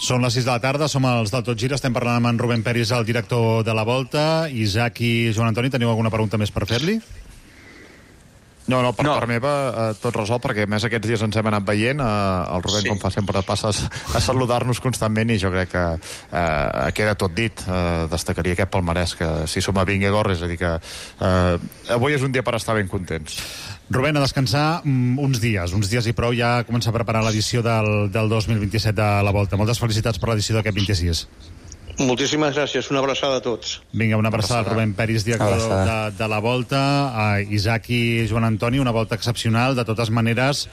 Són les 6 de la tarda, som els del Tot Gira, estem parlant amb en Rubén Peris, el director de la Volta. Isaac i Joan Antoni, teniu alguna pregunta més per fer-li? No, per part meva tot resolt, perquè més aquests dies ens hem anat veient. El Rubén, com fa sempre, passa a saludar-nos constantment i jo crec que queda tot dit. Destacaria aquest palmarès, que si som a Vingegaard, és a dir que avui és un dia per estar ben contents. Rubén, a descansar uns dies i prou, ja comença a preparar l'edició del 2027 de la Volta. Moltes felicitats per l'edició d'aquest 26. Moltíssimes gràcies, una abraçada a tots. Vinga, una abraçada, Rubén Peris, director de la Volta. Isaac i Joan Antoni, una Volta excepcional. De totes maneres,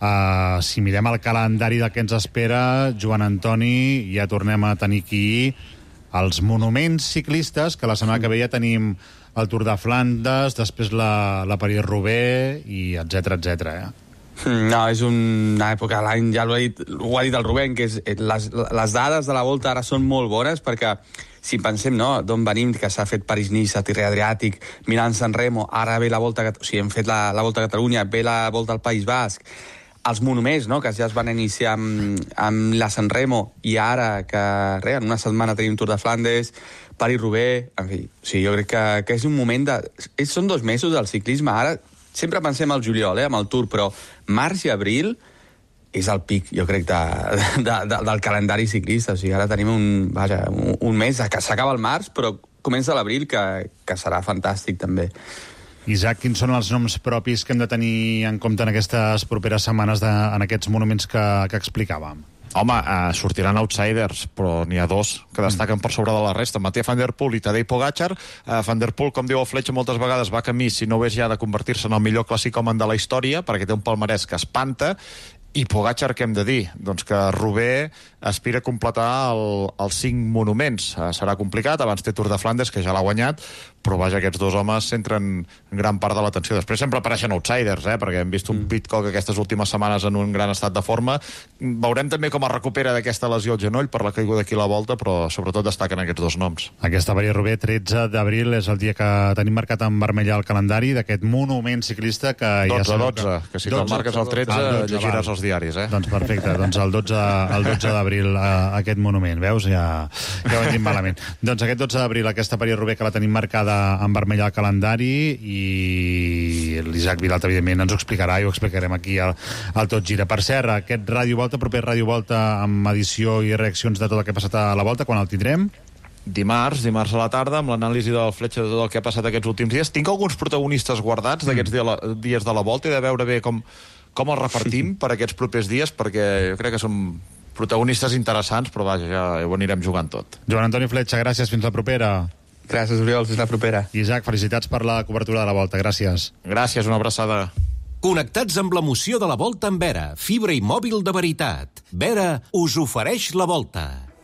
si mirem el calendari del que ens espera, Joan Antoni, ja tornem a tenir aquí els monuments ciclistes, que la setmana que ve ja tenim el Tour de Flandes, després la París-Roubaix, i etcètera. No, és una època de l'any, ja ho ha dit el Rubén, que les dades de la Volta ara són molt bones, perquè si pensem, no, d'on venim, que s'ha fet París-Nice, Tirrè Adriàtic, Milà-San Remo, ara ve la Volta, o sigui, hem fet la Volta a Catalunya, ve la Volta al País Basc, els monuments, no?, que ja es van iniciar amb la San Remo, i ara que, en una setmana tenim Tour de Flandes, París-Roubaix, en fi, sí, jo crec que és un moment són 2 mesos del ciclisme, ara sempre pensem al juliol, amb el Tour, però març i abril és el pic, jo crec, del calendari ciclista. O sigui, ara tenim un mes, que s'acaba el març, però comença l'abril, que serà fantàstic, també. Isaac, quins són els noms propis que hem de tenir en compte en aquestes properes setmanes en aquests monuments que explicàvem? Home, sortiran outsiders, però n'hi ha 2 que destaquen per sobre de la resta. Matej van der Poel i Tadej Pogačar. Van der Poel, com diu el Fletxa, moltes vegades va camí, si no ho és ja, de convertir-se en el millor classicòman de la història, perquè té un palmarès que espanta. I Pogačar, què hem de dir? Doncs que Roubaix aspira a completar els 5 monuments. Serà complicat, abans té Tour de Flandes, que ja l'ha guanyat, però vaja, aquests 2 homes centren gran part de l'atenció. Després sempre apareixen outsiders, perquè hem vist un Pidcock aquestes últimes setmanes en un gran estat de forma. Veurem també com es recupera d'aquesta lesió al genoll per la caiguda aquí a la Volta, però sobretot destaquen aquests 2 noms. Aquesta París-Roubaix, 13 d'abril, és el dia que tenim marcat en vermell al calendari d'aquest monument ciclista que 12, que si te'l marques el 13 llegiràs els diaris, Doncs perfecte, doncs el 12 d'abril aquest monument, veus? Ja ho hem dit malament. Doncs aquest 12 d'abril, aquesta París-Roubaix que la tenim marcada en vermell al calendari, i l'Isaac Vilalta, evidentment, ens ho explicarà i ho explicarem aquí al Tot Gira. Per cert, aquest Ràdio Volta, proper Ràdio Volta amb edició i reaccions de tot el que ha passat a la Volta, quan el tindrem? Dimarts a la tarda, amb l'anàlisi del Fletxa de tot el que ha passat aquests últims dies. Tinc alguns protagonistes guardats d'aquests dies de la Volta i de veure bé com els repartim per aquests propers dies, perquè jo crec que són protagonistes interessants, però vaja, ja ho anirem jugant tot. Joan Antoni Fletxa, gràcies, fins la propera. Gràcies, Oriol, fins la propera. Isaac, felicitats per la cobertura de la Volta, gràcies. Gràcies, una abraçada. Connectats amb l'emoció de la Volta amb Vera, fibra i mòbil de veritat. Vera us ofereix la Volta.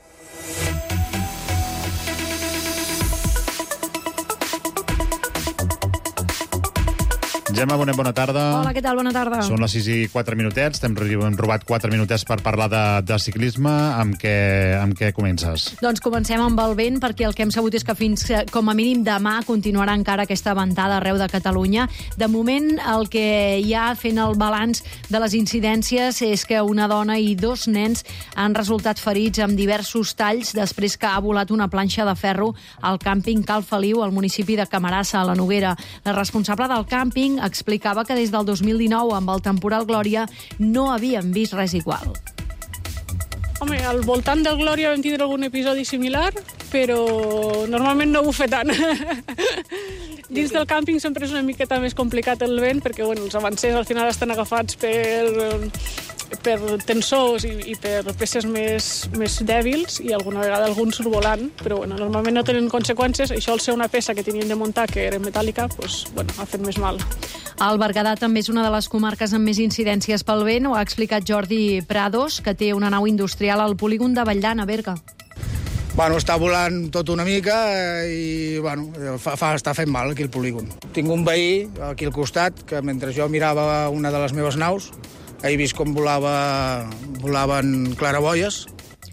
Gemma Bonet, bona tarda. Hola, què tal? Bona tarda. Són les 6 i 4 minutets. Hem robat 4 minutets per parlar de ciclisme. Amb què comences? Doncs comencem amb el vent, perquè el que hem sabut és que fins com a mínim demà continuarà encara aquesta ventada arreu de Catalunya. De moment, el que hi ha fent el balanç de les incidències és que una dona i 2 nens han resultat ferits amb diversos talls després que ha volat una planxa de ferro al càmping Cal Feliu, al municipi de Camarasa, a la Noguera. La responsable del càmping explicava que des del 2019, amb el temporal Glòria, no havien vist res igual. Home, al voltant del Glòria vam tindre algun episodi similar, però normalment no ho fa tant. Dins del càmping sempre és una miqueta més complicat el vent, perquè els avancers al final estan agafats per tensors i per peces més dèbils, i alguna vegada algun surt volant, però normalment no tenen conseqüències. Això, al ser una peça que tenien de muntar, que era metàl·lica, ha fet més mal. El Berguedà també és una de les comarques amb més incidències pel vent. Ho ha explicat Jordi Prados, que té una nau industrial al polígon de Valldan, a Berga. Està volant tot una mica i està fent mal aquí el polígon. Tinc un veí aquí al costat que, mentre jo mirava una de les meves naus, he vist com volaven claraboies.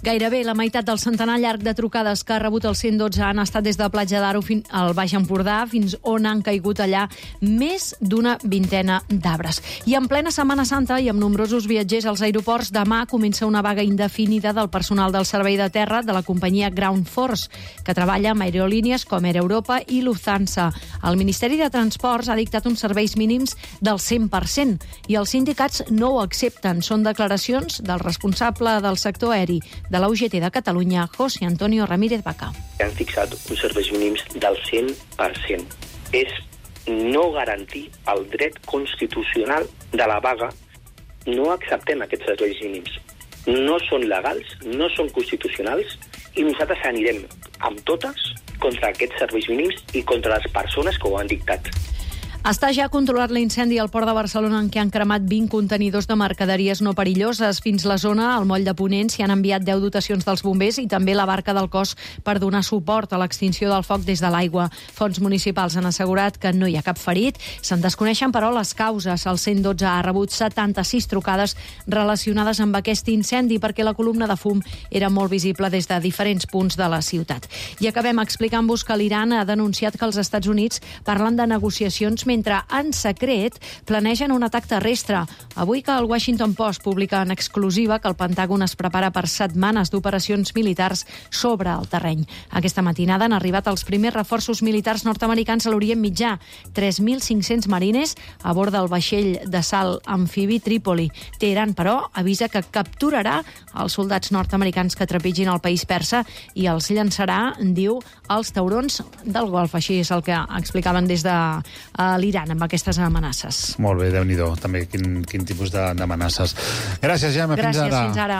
Gairebé la meitat del centenar llarg de trucades que ha rebut el 112 han estat des de Platja d'Aro al Baix Empordà, fins on han caigut allà més d'una vintena d'arbres. I en plena Setmana Santa i amb nombrosos viatgers als aeroports, demà comença una vaga indefinida del personal del servei de terra de la companyia Ground Force, que treballa amb aerolínies com Air Europa i Lufthansa. El Ministeri de Transports ha dictat uns serveis mínims del 100% i els sindicats no ho accepten. Són declaracions del responsable del sector aeri de la UGT de Catalunya, José Antonio Ramírez Baca. Han fixat uns serveis mínims del 100%. És no garantir el dret constitucional de la vaga. No acceptem aquests serveis mínims. No són legals, no són constitucionals i nosaltres anirem amb totes contra aquests serveis mínims i contra les persones que ho han dictat. Està ja controlat l'incendi al port de Barcelona en què han cremat 20 contenidors de mercaderies no perilloses. Fins la zona, al moll de Ponent, s'hi han enviat 10 dotacions dels bombers i també la barca del cos per donar suport a l'extinció del foc des de l'aigua. Fonts municipals han assegurat que no hi ha cap ferit. Se'n desconeixen, però, les causes. El 112 ha rebut 76 trucades relacionades amb aquest incendi perquè la columna de fum era molt visible des de diferents punts de la ciutat. I acabem explicant-vos que l'Iran ha denunciat que els Estats Units parlen de negociacions mentre en secret planegen un atac terrestre. Avui que el Washington Post publica en exclusiva que el Pentàgon es prepara per setmanes d'operacions militars sobre el terreny. Aquesta matinada han arribat els primers reforços militars nord-americans a l'Orient Mitjà. 3.500 marines a bord del vaixell d'assalt amfibi Trípoli. Teheran, però, avisa que capturarà els soldats nord-americans que trepitgin el país persa i els llançarà, diu, als taurons del Golf. Així és el que explicaven des de l'Iran amb aquestes amenaces. Molt bé, Déu-n'hi-do, també quin tipus d'amenaces. Gràcies, Gemma, fins ara. Gràcies, fins ara.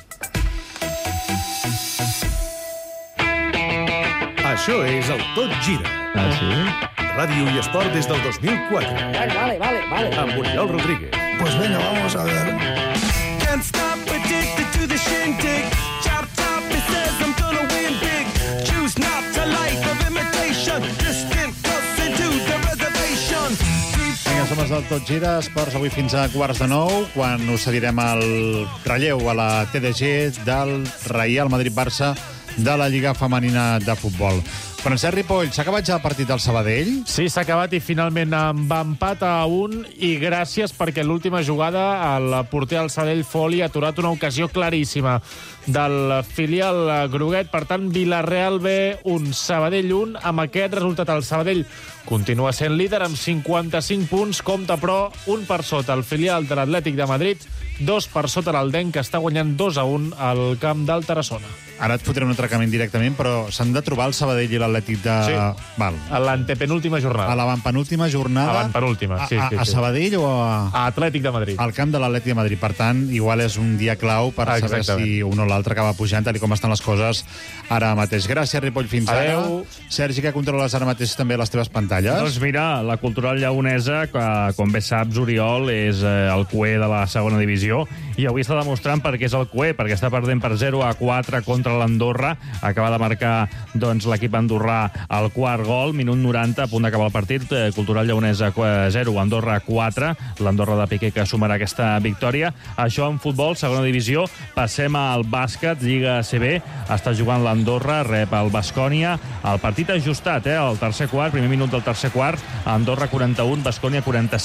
Això és el Tot Gira. Ah, sí? Ràdio i esport des del 2004. Vale. Amb Oriol Rodríguez. Pues venga, vamos a ver. Can't stop, addicted to the shindig. Chop, chop, it says I'm gonna win big. Choose not to life of imitation. Distant close into the reservation. Vinga, som els del Tot Gira, esports avui fins a 8:45, quan us cedirem el relleu a la TDG del Real Madrid-Barça de la Lliga Femenina de Futbol. Francesc Ripoll, s'ha acabat ja el partit del Sabadell? Sí, s'ha acabat i finalment amb empat a 1 i gràcies perquè l'última jugada el porter del Sabadell Foli ha aturat una ocasió claríssima del filial groguet. Per tant, Villarreal B 1, Sabadell 1. Amb aquest resultat el Sabadell continua sent líder amb 55 punts. Compta, però, un per sota el filial de l'Atlètic de Madrid, 2 per sota l'Aldenc, que està guanyant 2-1 al camp del Tarassona. Ara et fotré un atracament directament, però s'han de trobar el Sabadell i l'Atlètic de... Sí, val. A l'antepenúltima jornada. A l'avantpenúltima jornada? Avantpenúltima, sí. A Sabadell o a... A Atlètic de Madrid. Al camp de l'Atlètic de Madrid. Per tant, igual és un dia clau per saber si un o l'altre acaba pujant, tal com estan les coses ara mateix. Gràcies, Ripoll, fins ara. Sergi, que controles ara mateix també les teves pantalles. Doncs mira, la Cultural Lleonesa, que com bé saps, Oriol, és el cué de la segona divisió, i avui està demostrant per què és el cué, perquè està perdent per 0-4 contra l'Andorra. Acaba de marcar l'equip andorrà el quart gol, minut 90, a punt d'acabar el partit. Cultural Lleonesa 0, Andorra 4. L'Andorra de Piqué que sumarà aquesta victòria. Això en futbol, segona divisió. Passem al bàsquet, Lliga ACB. Està jugant l'Andorra, rep el Baskonia. El partit ajustat, el tercer quart, primer minut del tercer quart. Andorra 41, Baskonia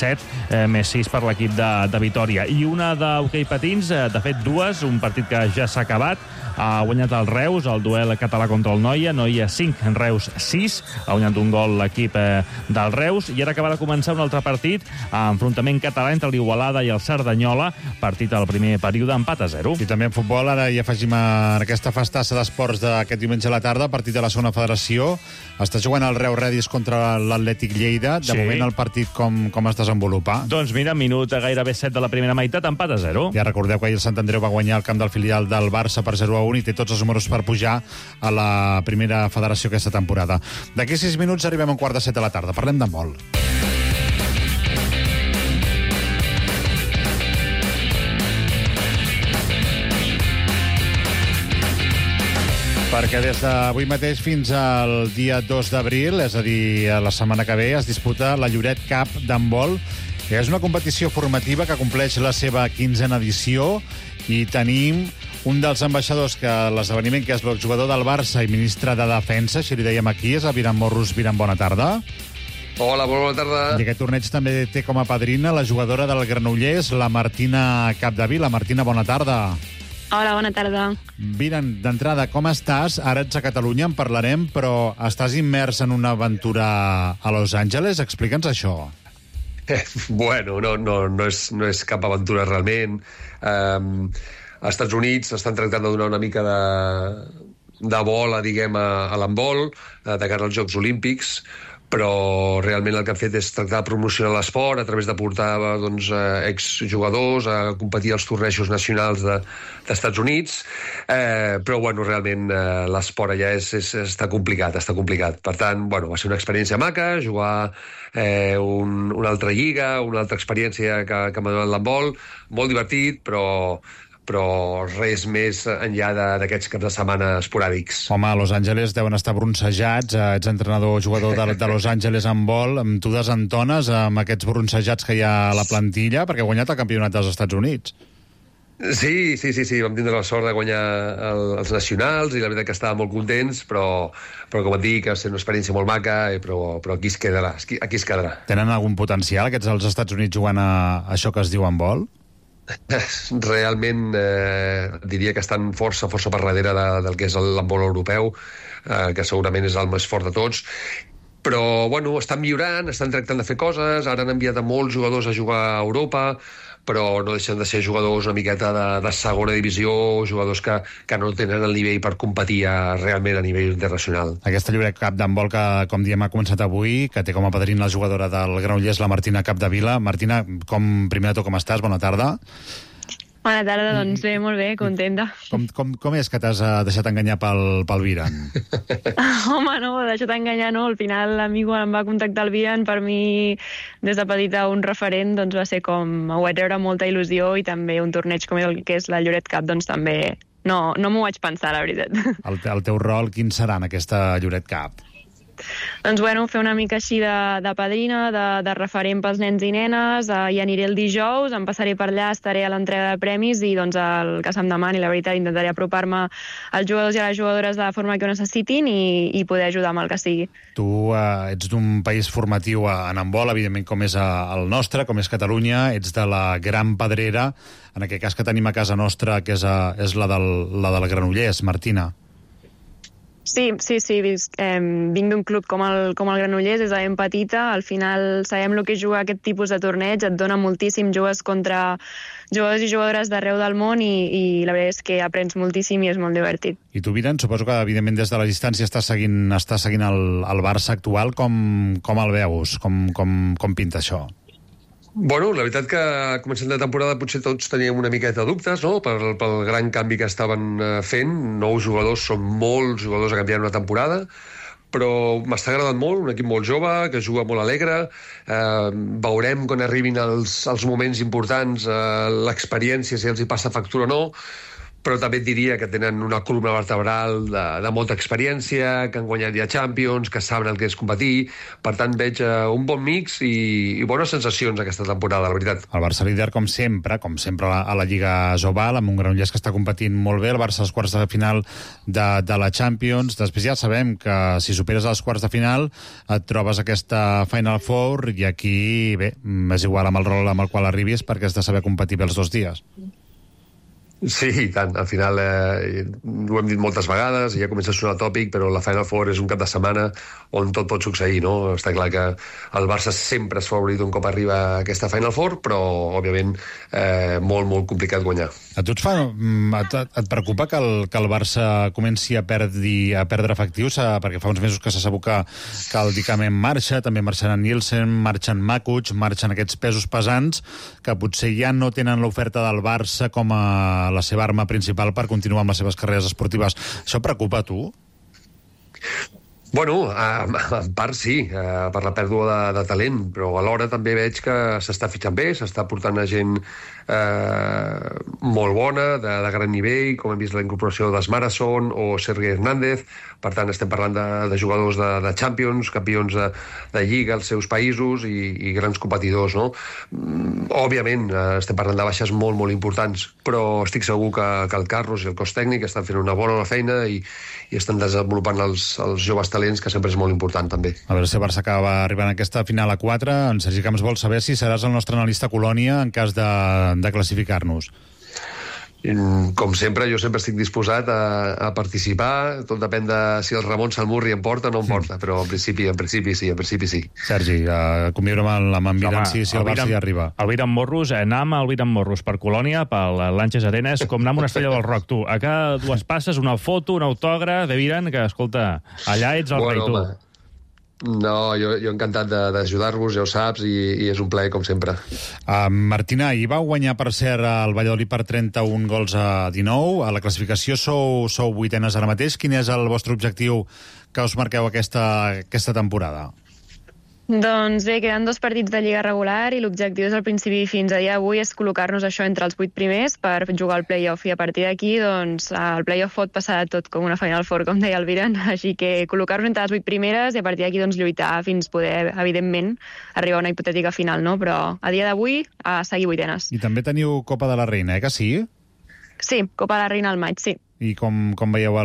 47, més 6 per l'equip de Vitòria. I una d'hoquei patins, de fet dues, un partit que ja s'ha acabat. Ha guanyat el Reus, el duel català contra el Noia. Noia 5, Reus 6. Ha guanyat un gol l'equip del Reus. I ara acaba de començar un altre partit, enfrontament català entre l'Igualada i el Cerdanyola. Partit al primer període, empat a 0. I també en futbol, ara hi afegim a aquesta festassa d'esports d'aquest diumenge a la tarda, partit de la segona federació. Està jugant el Reus Redis contra l'Atlètic Lleida. De moment el partit com es desenvolupa? Doncs mira, minut gairebé 7 de la primera meitat, empat a 0. Ja recordeu que ahir el Sant Andreu va guanyar el camp del filial del Barça per 0-1 i té tots els números per pujar a la primera federació aquesta temporada. D'aquí 6 minuts arribem a un quart de 7 de la tarda. Parlem d'handbol. Perquè des d'avui mateix fins al dia 2 d'abril, és a dir, la setmana que ve, es disputa la Lloret Cup d'handbol, que és una competició formativa que compleix la seva 15a edició i tenim Un dels ambaixadors que l'esdeveniment, que és el jugador del Barça i ministre de Defensa, així li dèiem aquí, és el Viran Morros. Viran, bona tarda. Hola, bona tarda. I aquest torneig també té com a padrina la jugadora del Granollers, la Martina Capdevila. Martina, bona tarda. Hola, bona tarda. Viran, d'entrada, com estàs? Ara ets a Catalunya, en parlarem, però estàs immers en una aventura a Los Angeles? Explica'ns això. Bueno, no és cap aventura realment. Als Estats Units estan tractant de donar una mica de bola, diguem, a l'handbol, de cara als Jocs Olímpics, però realment el que han fet és tractar de promocionar l'esport a través de portar exjugadors a competir als tornejos nacionals dels Estats Units, però bueno, realment l'esport allà està complicat. Per tant, bueno, va ser una experiència maca, jugar una altra lliga, una altra experiència que m'ha donat l'handbol, molt divertit, però res més enllà d'aquests caps de setmana esporàdics. Home, a Los Angeles deuen estar bronzejats, ets entrenador, jugador de Los Angeles en vol, tu desentones amb aquests bronzejats que hi ha a la plantilla, perquè ha guanyat el campionat dels Estats Units. Sí, vam tindre la sort de guanyar els nacionals i la veritat que estàvem molt contents, però com et dic, va ser una experiència molt maca, però aquí es quedarà. Tenen algun potencial aquests dels Estats Units jugant a això que es diu en vol? Realment diria que estan força per darrere del que és l'handbol europeu, que segurament és el més fort de tots, però bueno, estan millorant, estan tractant de fer coses, ara han enviat a molts jugadors a jugar a Europa, però no deixen de ser jugadors una miqueta de segona divisió, jugadors que no tenen el nivell per competir realment a nivell internacional. Aquesta Lloret Cup d'handbol que, com diem, ha començat avui, que té com a padrina la jugadora del Granollers, la Martina Capdevila. Martina, primer de tot, com estàs? Bona tarda. Bona tarda, doncs bé, molt bé, contenta. Com és que t'has deixat enganyar pel Viran? Home, no, deixat enganyar, no. Al final, a mi, quan em va contactar el Viran, per mi, des de petita, un referent, doncs va ser com... Ho vaig treure molta il·lusió i també un torneig com el que és la Lloret Cup, doncs també... No m'ho vaig pensar, la veritat. El teu rol, quin serà en aquesta Lloret Cup? Doncs bueno, fer una mica així de padrina, de referent pels nens i nenes, hi aniré el dijous, em passaré per allà, estaré a l'entrega de premis i doncs el que se'm demani, la veritat, intentaré apropar-me als jugadors i a les jugadores de la forma que ho necessitin i poder ajudar amb el que sigui. Tu ets d'un país formatiu en handbol, evidentment, com és el nostre, com és Catalunya, ets de la Gran Pedrera, en aquest cas que tenim a casa nostra, que és la del Granollers, Martina. Sí, vinc d'un club com el Granollers, des de ben petita, al final sabem el que és jugar aquest tipus de torneig, et dona moltíssim, jugues contra jugadors i jugadores d'arreu del món i la veritat és que aprens moltíssim i és molt divertit. I tu, Viran, suposo que evidentment des de la distància estàs seguint el Barça actual, com el veus? Com pinta això? Bueno, la veritat que començant la temporada potser tots teníem una miqueta de dubtes, no?, pel gran canvi que estaven fent. 9 jugadors, són molts jugadors a canviar una temporada, però m'està agradant molt, un equip molt jove, que juga molt alegre. Veurem quan arribin els moments importants, l'experiència, si els hi passa factura o no, però també et diria que tenen una columna vertebral de molta experiència, que han guanyat ja Champions, que saben el que és competir. Per tant, veig un bon mix i bones sensacions aquesta temporada, la veritat. El Barça líder, com sempre a la Lliga Sobal, amb un Granollers que està competint molt bé, el Barça als quarts de final de la Champions. Després ja sabem que si superes els quarts de final et trobes aquesta Final Four i aquí, bé, és igual amb el rol amb el qual arribis perquè has de saber competir bé els 2 dies. Sí, i tant. Al final ho hem dit moltes vegades, ja comença a sonar tòpic, però la Final Four és un cap de setmana on tot pot succeir, no? Està clar que el Barça sempre és favorit un cop arriba a aquesta Final Four, però, òbviament, molt complicat guanyar. A tu et preocupa que el Barça comenci a perdre efectius? Perquè fa uns mesos que se sap que el Dicament marxa, també marxen Nielsen, marxen Makuch, marxen aquests pesos pesants que potser ja no tenen l'oferta del Barça com a la seva arma principal per continuar amb les seves carreres esportives. Això preocupa a tu? Bueno, en part sí, per la pèrdua de talent, però alhora també veig que s'està fitxant bé, s'està portant a gent molt bona, de gran nivell, com hem vist la incorporació d'Smarason o Sergi Hernández. Per tant, estem parlant de jugadors de Champions, campions de Lliga als seus països i grans competidors, no? Òbviament, estem parlant de baixes molt, molt importants, però estic segur que el Carlos i el cos tècnic estan fent una bona feina i estan desenvolupant els joves talents, que sempre és molt important, també. A veure si el Barça acaba arribant a aquesta final a 4. En Sergi Camps vol saber si seràs el nostre analista Colònia en cas de classificar-nos. Com sempre, jo sempre estic disposat a participar. Tot depèn de si el Ramon Salmurri em porta o no em porta, però en principi sí. Sergi, conviure amb en Viran si el Barça hi arriba. El Viran Morros, anar amb el Viran Morros per Colònia, pel Lanches Arenas, com anar amb una estrella del rock, tu. A cada dues passes, una foto, un autògraf de Viran, que, escolta, allà ets el rei, tu. Home. No, jo encantat d'ajudar-vos, ja ho saps, i és un plaer, com sempre. Martina, ahir va guanyar, per cert, el Valladolid per 31 gols a 19. A la classificació sou vuitenes ara mateix. Quin és el vostre objectiu que us marqueu aquesta temporada? Doncs bé, queden 2 partits de Lliga regular i l'objectiu des del principi fins a dia d'avui és col·locar-nos això entre els 8 primers per jugar al play-off, i a partir d'aquí doncs, el play-off pot passar de tot, com una Final Four, com deia el Viran, així que col·locar-nos entre les 8 primeres i a partir d'aquí doncs, lluitar fins poder, evidentment, arribar a una hipotètica final, no? Però a dia d'avui a seguir vuitenes. I també teniu Copa de la Reina, que sí? Sí, Copa de la Reina al maig, sí. I com veieu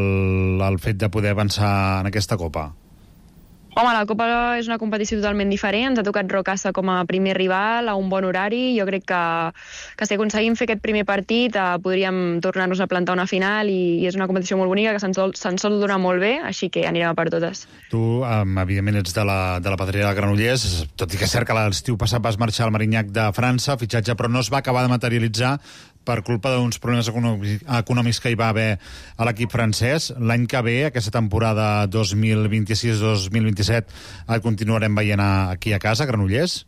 el fet de poder avançar en aquesta Copa? Home, la Copa és una competició totalment diferent. Ens ha tocat Rocassa com a primer rival, a un bon horari. Jo crec que si aconseguim fer aquest primer partit podríem tornar-nos a plantar una final i és una competició molt bonica que se'n sol donar molt bé, així que anirem a per totes. Tu, evidentment, ets de la Pedrera de Granollers, tot i que és cert que l'estiu passat vas marxar al Marignac de França, fitxatge, però no es va acabar de materialitzar per culpa d'uns problemes econòmics que hi va haver a l'equip francès. L'any que ve, aquesta temporada 2026-2027, el continuarem veient aquí a casa, a Granollers?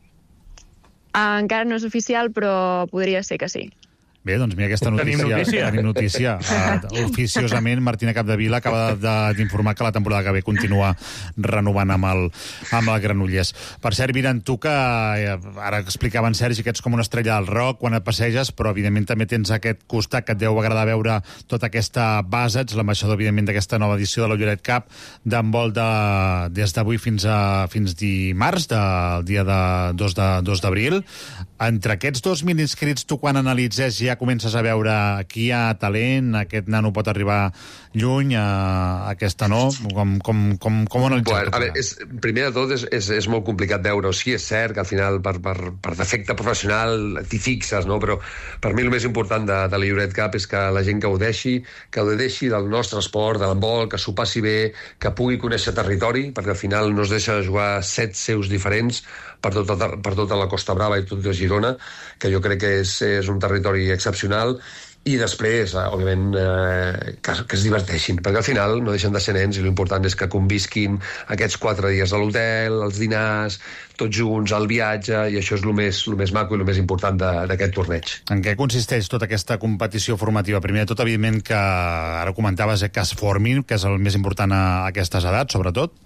Encara no és oficial, però podria ser que sí. Bé, doncs mira aquesta notícia. Tenim notícia. Oficiosament, Martina Capdevila acaba d'informar que la temporada que ve continua renovant amb el Granollers. Per cert, Viran, tu que ara explicava en Sergi que ets com una estrella del rock quan et passeges, però evidentment també tens aquest costat que et deu agradar veure tota aquesta base. Ets l'ambaixador, evidentment, d'aquesta nova edició de la Lloret Cup, d'handbol des d'avui fins dimarts, del dia 2 d'abril. Entre aquests 2.000 inscrits, tu quan analitzes ja comences a veure aquí hi ha talent, aquest nano pot arribar lluny, aquesta no? Com ho analitzes? A veure, primer de tot és molt complicat veure. Sí, és cert que al final per defecte professional t'hi fixes, no? Però per mi el més important de la Lloret Cup és que la gent gaudeixi del nostre esport, de l'handbol, que s'ho passi bé, que pugui conèixer territori, perquè al final no es deixa jugar 7 seus diferents per tota la Costa Brava i tota Girona, que jo crec que és un territori excepcional, i després, òbviament, que es diverteixin, perquè al final no deixen de ser nens i l'important és que convisquin aquests 4 dies a l'hotel, els dinars, tots junts, el viatge, i això és el més maco i el més important d'aquest torneig. En què consisteix tota aquesta competició formativa? Primer de tot, evidentment, que ara comentaves que es formin, que és el més important a aquestes edats, sobretot.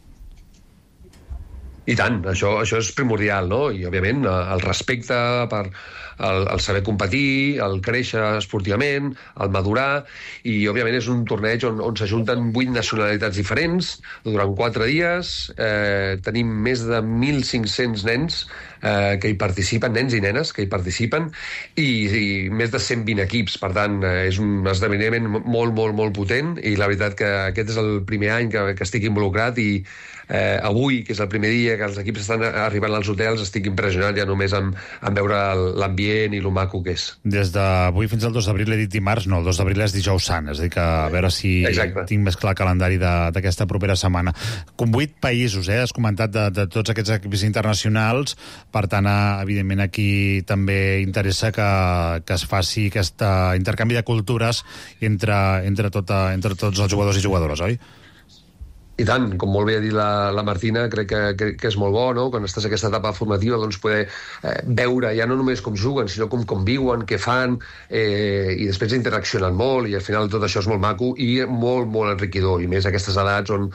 I tant, això és primordial, no? I, òbviament, el respecte per el saber competir, el créixer esportivament, el madurar, i, òbviament, és un torneig on s'ajunten 8 nacionalitats diferents durant 4 dies. Tenim més de 1.500 nens que hi participen, nens i nenes que hi participen, i més de 120 equips. Per tant, és un esdeveniment molt, molt, molt potent, i la veritat que aquest és el primer any que estic involucrat, i avui, que és el primer dia que els equips estan arribant als hotels, estic impressionat ja només en veure l'ambient i lo maco que és. Des d'avui fins al 2 d'abril, he dit dimarts, no, el 2 d'abril és dijous sant, és a dir que a veure si tinc més clar el calendari d'aquesta propera setmana. Com 8 països, has comentat de tots aquests equips internacionals, per tant, evidentment aquí també interessa que es faci aquest intercanvi de cultures entre tots els jugadors i jugadores, oi? I tant, com molt bé ha dit la Martina, crec que és molt bo, no? Quan estàs en aquesta etapa formativa, doncs poder veure ja no només com juguen, sinó com conviuen, què fan, i després interaccionen molt, i al final tot això és molt maco i molt, molt enriquidor, i més a aquestes edats on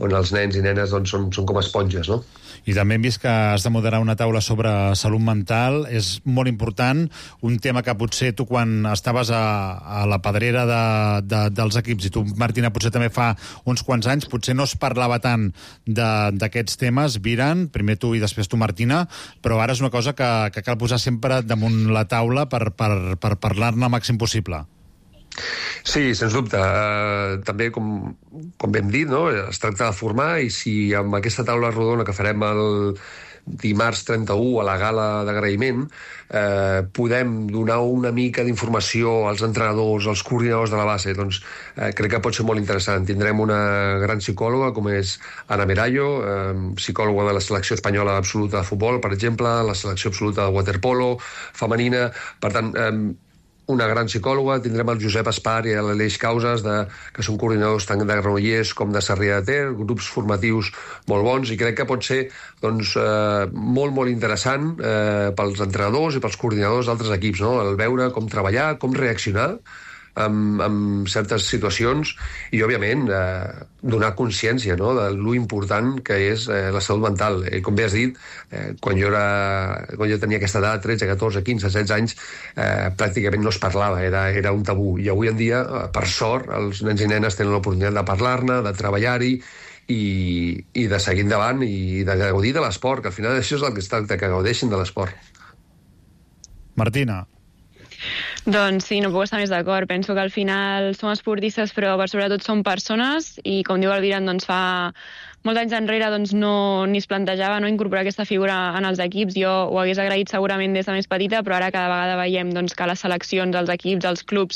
on els nens i nenes doncs, són com esponges, no? I també hem vist que has de moderar una taula sobre salut mental. És molt important, un tema que potser tu quan estaves a la pedrera dels equips, i tu, Martina, potser també fa uns quants anys, potser no es parlava tant d'aquests temes, Viran, primer tu i després tu, Martina, però ara és una cosa que cal posar sempre damunt la taula per parlar-ne al màxim possible. Sí, sens dubte. També, com hem dit, no? Es tracta de formar, i si amb aquesta taula rodona que farem el dimarts 31 a la gala d'agraïment podem donar una mica d'informació als entrenadors, als coordinadors de la base, doncs crec que pot ser molt interessant. Tindrem una gran psicòloga com és Ana Merallo, psicòloga de la selecció espanyola absoluta de futbol, per exemple, la selecció absoluta de waterpolo femenina. Per tant, una gran psicòloga, tindrem el Josep Espar i l'Aleix Causes, que són coordinadors tant de Granollers com de Sarrià de Ter, grups formatius molt bons, i crec que pot ser doncs, molt, molt interessant pels entrenadors i pels coordinadors d'altres equips, no? El veure com treballar, com reaccionar amb certes situacions, i òbviament donar consciència, no?, de lo important que és la salut mental. Com bé has dit, quan jo tenia aquesta edat, 13, 14, 15, 16 anys, pràcticament no es parlava, era un tabú, i avui en dia, per sort, els nens i nenes tenen l'oportunitat de parlar-ne, de treballar-hi i de seguir endavant i de gaudir de l'esport, que al final això és el que es tracta, que gaudeixin de l'esport. Martina. Doncs sí, no puc estar més d'acord. Penso que al final som esportistes, però per sobretot som persones, i com diu el Viran, doncs fa molts anys enrere doncs no ni es plantejava no incorporar aquesta figura en els equips. Jo ho hagués agraït segurament des de més petita, però ara cada vegada veiem doncs, que les seleccions, els equips, els clubs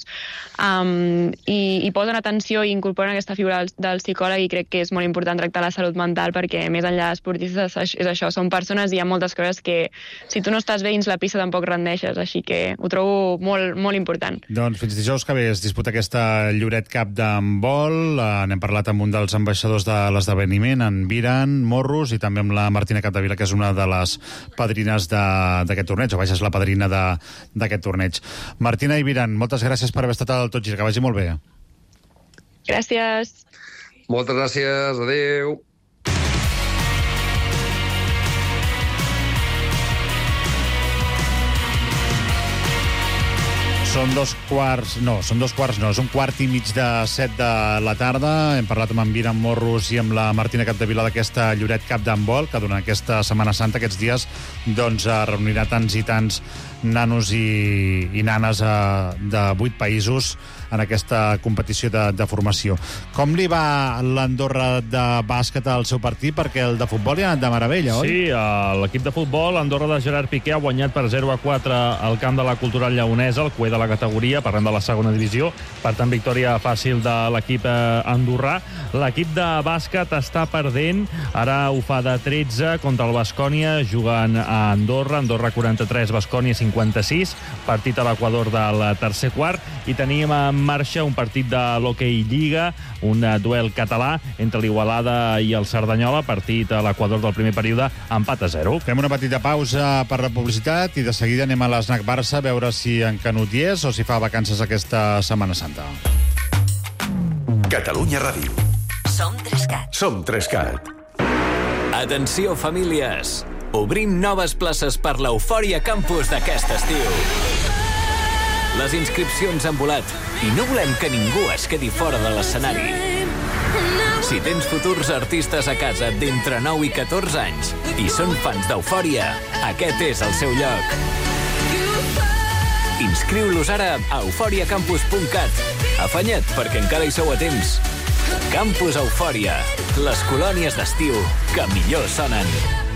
i posen atenció i incorporen aquesta figura del psicòleg, i crec que és molt important tractar la salut mental, perquè més enllà d'esportistes és això, són persones, i hi ha moltes coses que si tu no estàs bé dins la pista tampoc rendeixes, així que ho trobo molt, molt important. Doncs fins dijous que ve es disputa aquesta Lloret Cup d'handbol. N'hem parlat amb un dels ambaixadors de l'esdeveniment, en Viran Morros, i també amb la Martina Capdevila, que és una de les padrines d'aquest torneig, o vaja, és la padrina d'aquest torneig. Martina i Viran, moltes gràcies per haver estat al Tot Gira, que vagi molt bé. Gràcies. Moltes gràcies, adeu. Són dos quarts no, és un quart i mig de 7 de la tarda. Hem parlat amb en Viran Morros i amb la Martina Capdevila d'aquesta Lloret Cup d'handbol, que durant aquesta Setmana Santa, aquests dies, doncs reunirà tants i tants nanos i nanes de 8 països en aquesta competició de formació. Com li va l'Andorra de bàsquet al seu partit? Perquè el de futbol ha anat de meravella, oi? Sí, l'equip de futbol, Andorra de Gerard Piqué, ha guanyat per 0-4 al camp de la Cultural Lleonesa, el cué de la categoria, parlem de la segona divisió. Per tant, victòria fàcil de l'equip andorrà. L'equip de bàsquet està perdent, ara ho fa de 13 contra el Baskonia, jugant a Andorra, 43, Baskonia 56, partit a l'Equador del tercer quart, i teníem en marxa un partit de l'Hockey Lliga, un duel català entre l'Igualada i el Cerdanyola, partit a l'Equador del primer període, empat a 0. Fem una petita pausa per la publicitat i de seguida anem a l'Snac Barça a veure si en Canut hi és o si fa vacances aquesta Setmana Santa. Catalunya Ràdio. Som 3CAT. Som 3CAT. Atenció, famílies! Obrim noves places per l'Eufòria Campus d'aquest estiu. Les inscripcions han volat i no volem que ningú es quedi fora de l'escenari. Si tens futurs artistes a casa d'entre 9 i 14 anys i són fans d'Eufòria, aquest és el seu lloc. Inscriu-los ara a euforiacampus.cat. Afanya't, perquè encara hi sou a temps. Campus Eufòria, les colònies d'estiu que millor sonen.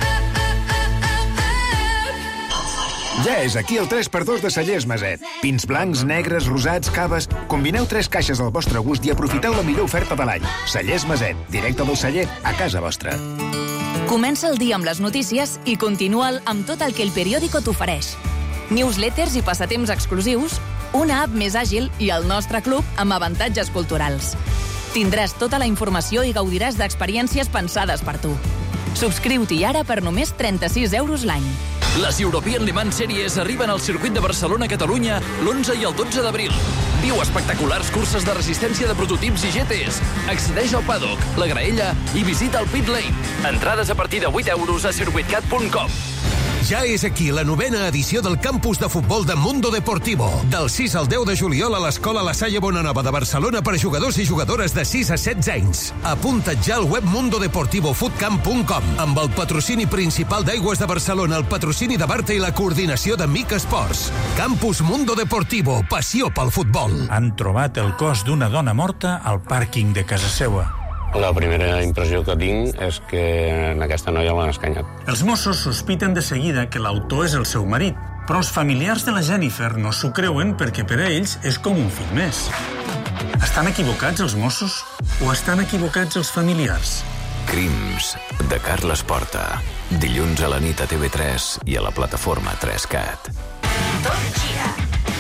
Ja és aquí el 3x2 de Cellers Maset. Pins blancs, negres, rosats, caves... Combineu 3 caixes al vostre gust i aprofiteu la millor oferta de l'any. Cellers Maset, directe del celler a casa vostra. Comença el dia amb les notícies i continua'l amb tot el que el periòdico t'ofereix. Newsletters i passatemps exclusius, una app més àgil i el nostre club amb avantatges culturals. Tindràs tota la informació i gaudiràs d'experiències pensades per tu. Subscriu-t'hi ara per només 36 euros l'any. Les European Le Mans Series arriben al circuit de Barcelona-Catalunya l'11 i el 12 d'abril. Viu espectaculars curses de resistència de prototips i GTs. Accedeix al paddock, la graella i visita el pit lane. Entrades a partir de 8 euros a circuitcat.com. Ja és aquí la 9ª edició del campus de futbol de Mundo Deportivo. Del 6 al 10 de juliol a l'Escola La Salle Bonanova de Barcelona per a jugadors i jugadores de 6 a 16 anys. Apunta't ja al web mundodeportivofootcamp.com amb el patrocini principal d'Aigües de Barcelona, el patrocini de Barta i la coordinació de Mica Esports. Campus Mundo Deportivo, passió pel futbol. Han trobat el cos d'una dona morta al pàrquing de casa seva. La primera impressió que tinc és que en aquesta noia l'han escanyat. Els Mossos sospiten de seguida que l'autor és el seu marit, però els familiars de la Jennifer no s'ho creuen perquè per a ells és com un fill més. Estan equivocats els Mossos o estan equivocats els familiars? Crims, de Carles Porta. Dilluns a la nit a TV3 i a la plataforma 3CAT. Tot gira.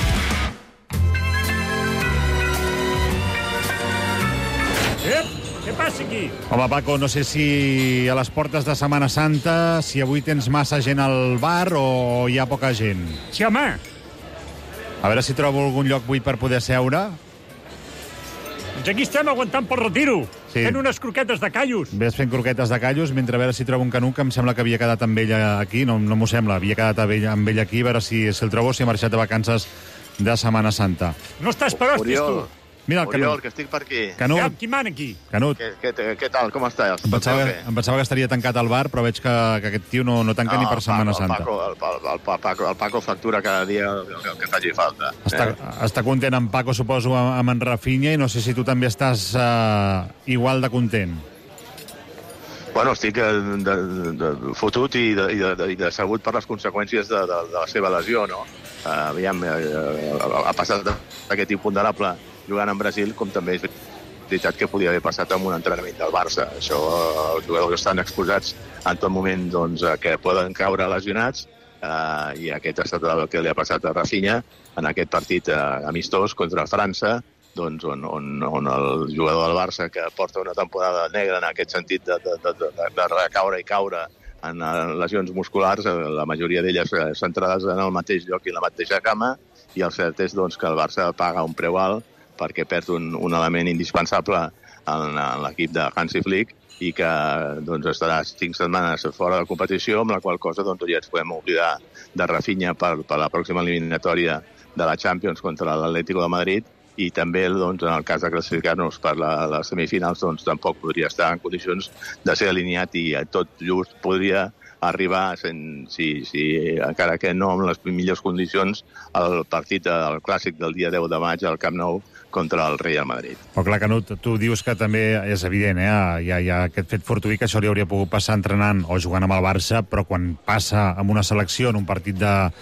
Què passa aquí? Home, Paco, no sé si a les portes de Setmana Santa, si avui tens massa gent al bar o hi ha poca gent. Sí, home. A veure si trobo algun lloc buit per poder seure. Doncs aquí estem aguantant pel retiro, Sí. fent unes croquetes de callos. Ves fent croquetes de callos, mentre a veure si trobo un Canut, que em sembla que havia quedat amb ella aquí. No m'ho sembla, havia quedat amb ella aquí, a veure si el trobo, si ha marxat de vacances de Setmana Santa. No estàs per hòsties, tu. Mira el Canut. Oriol, que estic per aquí. Canut. Qui mana aquí? Canut. Què tal, com estàs? Em pensava que estaria tancat al bar, però veig que aquest tio no tanca ni per Setmana Santa. El Paco factura cada dia el que faci falta. Està content en Paco, suposo, amb en Rafinha, i no sé si tu també estàs igual de content. Bueno, estic fotut i decebut per les conseqüències de la seva lesió, no? Aviam, ha passat aquest imponderable jugant en Brasil, com també és veritat que podia haver passat amb un entrenament del Barça. Això, els jugadors estan exposats en tot moment que poden caure lesionats, i aquest ha estat el que li ha passat a Rafinha en aquest partit amistós contra França, on el jugador del Barça, que porta una temporada negra en aquest sentit de recaure i caure en lesions musculars, la majoria d'elles centrades en el mateix lloc i la mateixa cama, i el cert és que el Barça paga un preu alt perquè perd un element indispensable en l'equip de Hansi Flick i que estarà 5 setmanes fora de competició, amb la qual cosa ja ens podem oblidar de Rafinha per la pròxima eliminatòria de la Champions contra l'Atlético de Madrid, i també en el cas de classificar-nos per les semifinals tampoc podria estar en condicions de ser alineat, i tot just podria arribar, encara que no en les millors condicions, al partit del Clàssic del dia 10 de maig al Camp Nou contra el Real Madrid. Però clar, Canut, tu dius que també és evident, hi ha aquest fet fortuït, que això li hauria pogut passar entrenant o jugant amb el Barça, però quan passa amb una selecció en un partit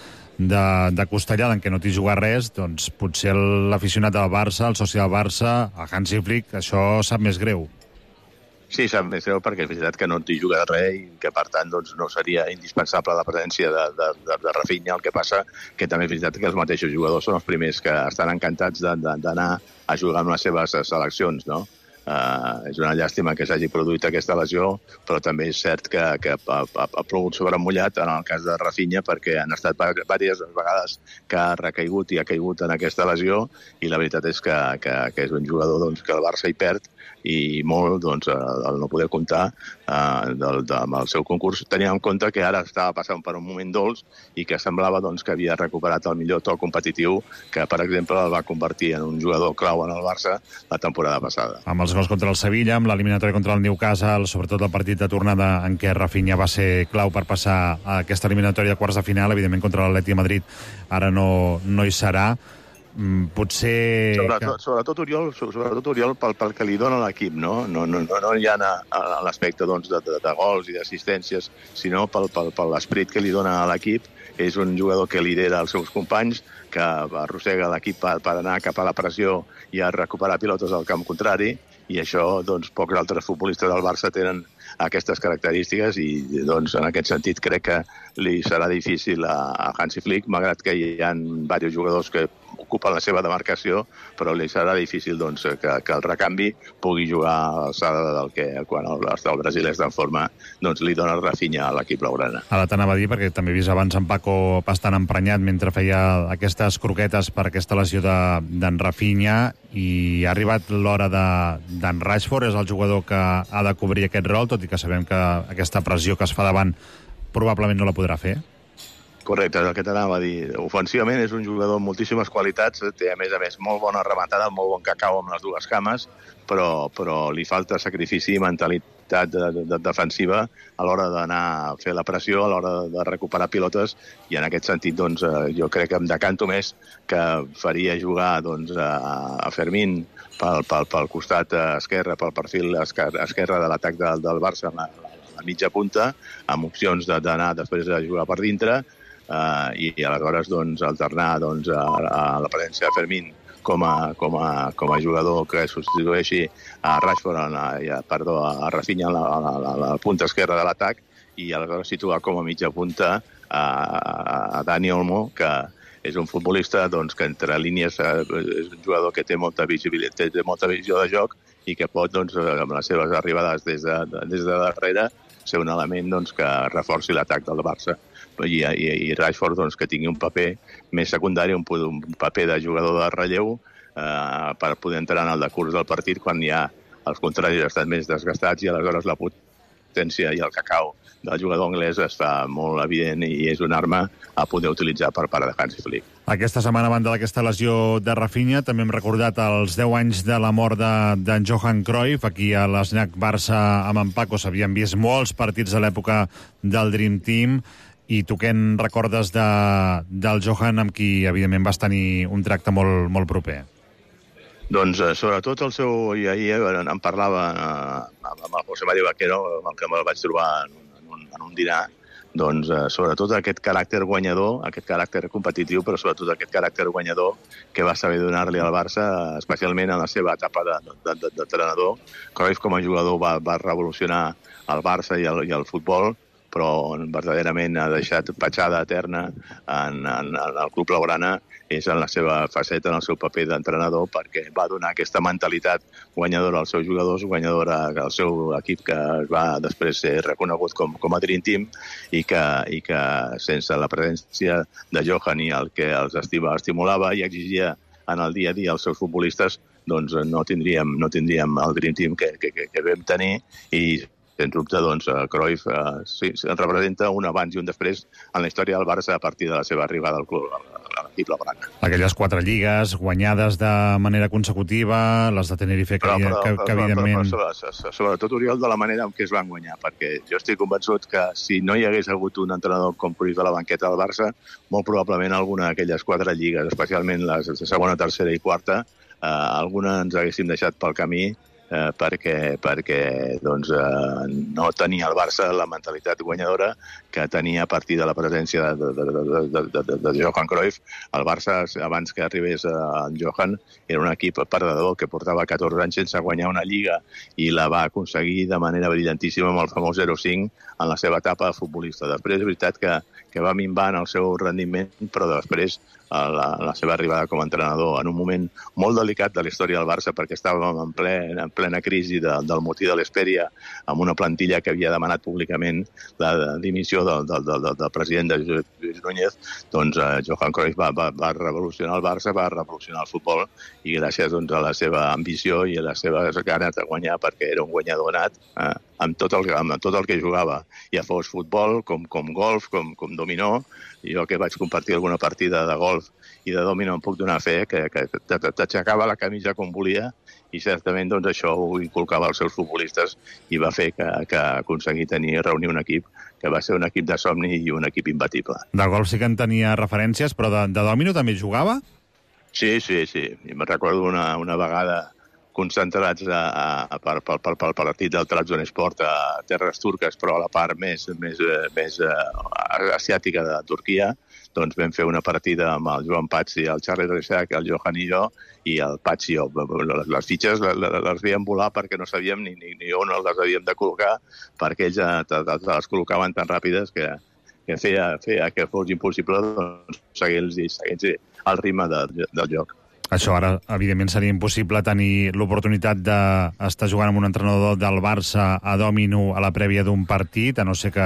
de costellada en què no t'hi juga res, doncs potser l'aficionat del Barça, el soci del Barça, a Hansi Flick, això sap més greu. Sí, sap més greu perquè és veritat que no t'hi juga res i que, per tant, no seria indispensable la presència de Rafinha. El que passa que també és veritat que els mateixos jugadors són els primers que estan encantats d'anar a jugar amb les seves seleccions, no? És una llàstima que s'hagi produït aquesta lesió, però també és cert que ha plogut sobre mullat en el cas de Rafinha, perquè han estat diverses vegades que ha recaigut i ha caigut en aquesta lesió, i la veritat és que és un jugador que el Barça hi perd, i molt el no poder comptar amb el seu concurs, tenint en compte que ara estava passant per un moment dolç i que semblava que havia recuperat el millor to competitiu, que per exemple el va convertir en un jugador clau en el Barça la temporada passada. Amb els gols contra el Sevilla, amb l'eliminatòria contra el Newcastle, sobretot el partit de tornada en què Rafinha va ser clau per passar a aquesta eliminatòria de quarts de final, evidentment contra l'Atleti de Madrid ara no hi serà. Potser... Sobretot, Oriol, pel que li dona l'equip, no? No ja en l'aspecte de gols i d'assistències, sinó per l'esperit que li dona a l'equip. És un jugador que lidera els seus companys, que arrossega l'equip per anar cap a la pressió i a recuperar pilotes al camp contrari, i això pocs altres futbolistes del Barça tenen aquestes característiques, i en aquest sentit crec que li serà difícil a Hansi Flick, malgrat que hi ha diversos jugadors que ocupen la seva demarcació, però li serà difícil doncs, que el recanvi pugui jugar a l'alçada del que quan el Brasil és en forma doncs, li dona Rafinha a l'equip blaugrana. Ara t'anava a dir, perquè també he vist abans en Paco bastant emprenyat mentre feia aquestes croquetes per aquesta lesió d'en Rafinha, i ha arribat l'hora d'en Rashford, és el jugador que ha de cobrir aquest rol, tot i que sabem que aquesta pressió que es fa davant probablement no la podrà fer. Correcte, és el que t'anava a dir. Ofensivament és un jugador amb moltíssimes qualitats, té a més molt bona rematada, molt bon cacau amb les dues cames, però li falta sacrifici i mentalitat defensiva a l'hora d'anar a fer la pressió, a l'hora de recuperar pilotes, i en aquest sentit doncs, jo crec que em decanto més que faria jugar doncs, a Fermín pel costat esquerre, pel perfil esquerre de l'atac del Barça a la mitja punta, amb opcions d'anar després a jugar per dintre, i aleshores doncs, alternar doncs, a la presència de Fermín com a jugador que substitueixi a Rashford, a Rafinha a la punta esquerra de l'atac, i aleshores situar com a mitja punta a Dani Olmo, que és un futbolista doncs, que entre línies és un jugador que té molta visibilitat, té molta visió de joc, i que pot, doncs, amb les seves arribades des de darrere, ser un element doncs, que reforci l'atac del Barça. I Rashford doncs, que tingui un paper més secundari, un paper de jugador de relleu, per poder entrar en el decurs del partit quan ja els contraris estan més desgastats, i aleshores la potència i el cacau del jugador anglès es fa molt evident i és una arma a poder utilitzar per part de Hansi Flick. Aquesta setmana, a banda d'aquesta lesió de Rafinha, també hem recordat els 10 anys de la mort d'en Johan Cruyff. Aquí a l'Snac Barça amb en Paco s'havien vist molts partits de l'època del Dream Team, i tu què en recordes del Johan, amb qui evidentment vas tenir un tracte molt, molt proper? Doncs sobretot el seu... I ahir en parlava amb el José María Vaquero, amb el que me'l vaig trobar en un dinar, doncs sobretot aquest caràcter guanyador, aquest caràcter competitiu, però sobretot aquest caràcter guanyador que va saber donar-li al Barça, especialment en la seva etapa d'entrenador. Cruyff com a jugador va revolucionar el Barça i el futbol, però verdaderament ha deixat petjada eterna en el club blaugrana, és en la seva faceta, en el seu paper d'entrenador, perquè va donar aquesta mentalitat guanyadora als seus jugadors, guanyadora al seu equip, que va després ser reconegut com a Dream Team, i que sense la presència de Johan i el que els estimulava i exigia en el dia a dia als seus futbolistes, doncs no tindríem el Dream Team que vam tenir, i sens dubte, doncs, Cruyff representa un abans i un després en la història del Barça a partir de la seva arribada al club, a l'equip blaugrana. Aquelles 4 lligues guanyades de manera consecutiva, les de Tenerife, que evidentment... Sobretot, Oriol, de la manera en què es van guanyar, perquè jo estic convençut que si no hi hagués hagut un entrenador com Cruyff a la banqueta del Barça, molt probablement alguna d'aquelles 4 lligues, especialment les de segona, tercera i quarta, alguna ens haguéssim deixat pel camí, perquè doncs, no tenia el Barça la mentalitat guanyadora que tenia a partir de la presència de Johan Cruyff. El Barça, abans que arribés en Johan, era un equip perdedor que portava 14 anys sense guanyar una lliga, i la va aconseguir de manera brillantíssima amb el famós 0-5 en la seva etapa de futbolista. Després és veritat que va minvar en el seu rendiment, però després la seva arribada com a entrenador en un moment molt delicat de la història del Barça, perquè estàvem en plena crisi del motí de l'Hesperia, amb una plantilla que havia demanat públicament la dimissió del president de Lluís Núñez. Doncs Johan Cruyff va revolucionar el Barça, va revolucionar el futbol, i gràcies doncs, a la seva ambició i a les seves ganes de guanyar, perquè era un guanyador nat amb tot el que jugava, ja fos futbol, com golf, com dominó. Jo que vaig compartir alguna partida de golf i de dominó em puc donar fe que t'aixecava la camisa com volia, i certament doncs, això ho inculcava als seus futbolistes i va fer que aconseguir reunir un equip que va ser un equip de somni i un equip imbatible. De golf sí que en tenia referències, però de domino també jugava? Sí. I me'n recordo una vegada concentrats pel partit del Trabzonspor a terres turques, però a la part més asiàtica de Turquia, doncs vam fer una partida amb el Joan Patsi, el Charlie Reixac, el Johan i jo, i el Patsi i jo. Les fitxes les veiem volar perquè no sabíem ni on les havíem de col·locar, perquè ells les col·locaven tan ràpides que feia que fos impossible doncs, seguir-los el ritme del joc. Això ara, evidentment, seria impossible tenir l'oportunitat d'estar jugant amb un entrenador del Barça a dòmino a la prèvia d'un partit, a no ser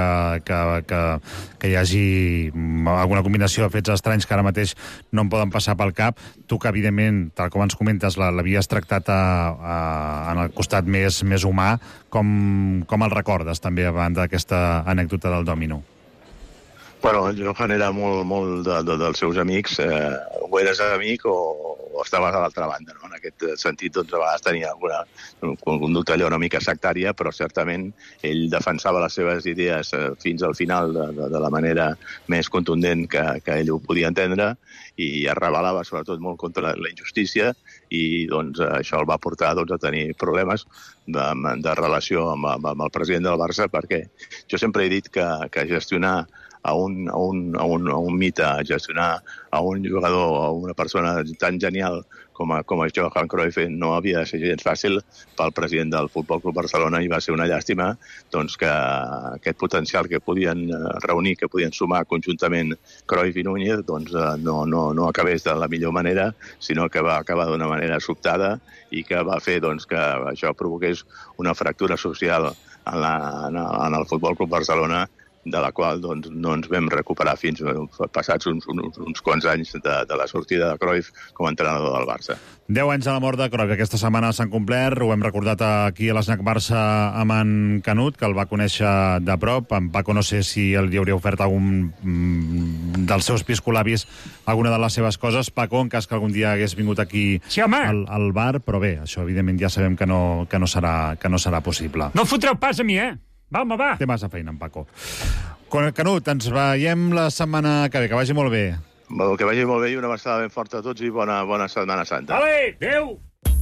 que hi hagi alguna combinació de fets estranys que ara mateix no em poden passar pel cap. Tu, que evidentment, tal com ens comentes, l'havies tractat en el costat més humà, com el recordes també abans d'aquesta anècdota del dòmino? Bueno, el Johan era molt dels seus amics, o eres amic o estaves a l'altra banda, no? En aquest sentit, doncs, a vegades tenia alguna conducta allò una mica sectària, però certament ell defensava les seves idees fins al final de la manera més contundent que ell ho podia entendre, i es rebel·lava sobretot molt contra la injustícia, i doncs això el va portar a tenir problemes de relació amb el president del Barça, perquè jo sempre he dit que gestionar a un mite, gestionar a un jugador, a una persona tan genial com a Johan Cruyff no havia de ser gens fàcil pel president del Futbol Club Barcelona, i va ser una llàstima doncs, que aquest potencial que podien reunir, que podien sumar conjuntament Cruyff i Núñez, doncs, no acabés de la millor manera, sinó que va acabar d'una manera sobtada i que va fer doncs, que això provoqués una fractura social en el Futbol Club Barcelona, de la qual doncs, no ens vam recuperar fins passats uns quants anys de la sortida de Cruyff com a entrenador del Barça. 10 anys de la mort de Cruyff. Aquesta setmana s'han complert, ho hem recordat aquí a l'Snac Barça amb en Canut, que el va conèixer de prop. En Paco no sé si li hauria ofert algun dels seus piscolabis alguna de les seves coses. Paco, en cas que algun dia hagués vingut aquí al bar, però bé, això evidentment ja sabem que no serà possible. No fotreu pas a mi, Va, home, va. Té massa feina, en Paco. Canut, ens veiem la setmana que ve. Que vagi molt bé. Que vagi molt bé i una abraçada ben forta a tots i bona Setmana Santa. Vale, adéu.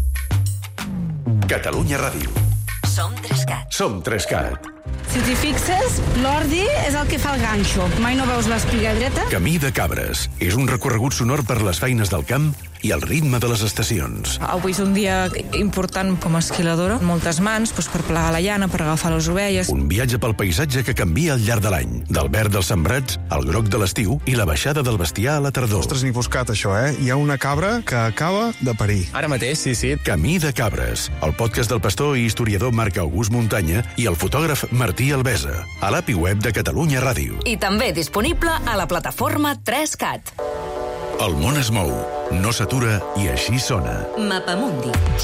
Catalunya Ràdio. Som 3CAT. Som 3CAT. Si t'hi fixes, l'ordi és el que fa el ganxo. Mai no veus l'espiga dreta? Camí de Cabres. És un recorregut sonor per les feines del camp i el ritme de les estacions. Avui és un dia important com a esquiladora. Moltes mans per plegar la llana, per agafar les ovelles. Un viatge pel paisatge que canvia al llarg de l'any. Del verd dels sembrats, al groc de l'estiu i la baixada del bestiar a la tardor. Ostres, ni foscat, això, Hi ha una cabra que acaba de parir. Ara mateix, sí. Camí de Cabres, el podcast del pastor i historiador Marc August Muntanya i el fotògraf Martí Albesa, a l'API web de Catalunya Ràdio. I també disponible a la plataforma 3CAT. El món es mou, no s'atura i així sona. Mapamundi.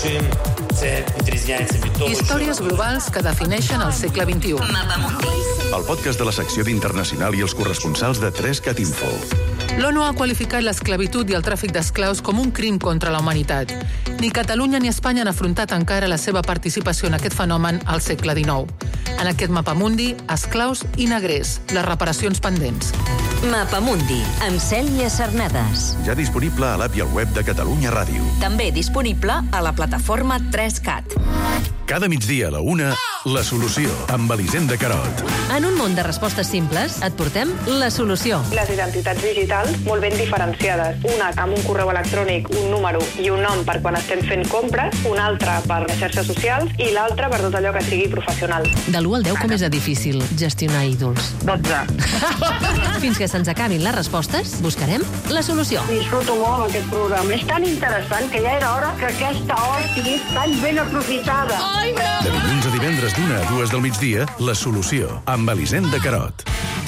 Històries globals que defineixen el segle XXI. Mapamundi. El podcast de la secció d'Internacional i els corresponsals de 3CAT Info. L'ONU ha qualificat l'esclavitud i el tràfic d'esclaus com un crim contra la humanitat. Ni Catalunya ni Espanya han afrontat encara la seva participació en aquest fenomen al segle XIX. En aquest Mapamundi, esclaus i negrers, les reparacions pendents. Mapamundi, amb Cèlia Cernades. Ja disponible a l'app i al web de Catalunya Ràdio. També disponible a la plataforma 3CAT. Cada migdia a la 1, La Solució, amb Elisenda Carot. En un món de respostes simples, et portem La Solució. Les identitats digitals molt ben diferenciades. Una amb un correu electrònic, un número i un nom per quan estem fent compres, una altra per les xarxes socials i l'altra per tot allò que sigui professional. De l'1 al 10, com és de difícil gestionar ídols? 12. Fins que se'ns acabin les respostes, buscarem La Solució. Disfruto molt aquest programa. És tan interessant que ja era hora que aquesta hora sigui tan ben aprofitada. De dilluns a divendres d'1 a 2 del migdia, La Solució, amb Elisenda Carot.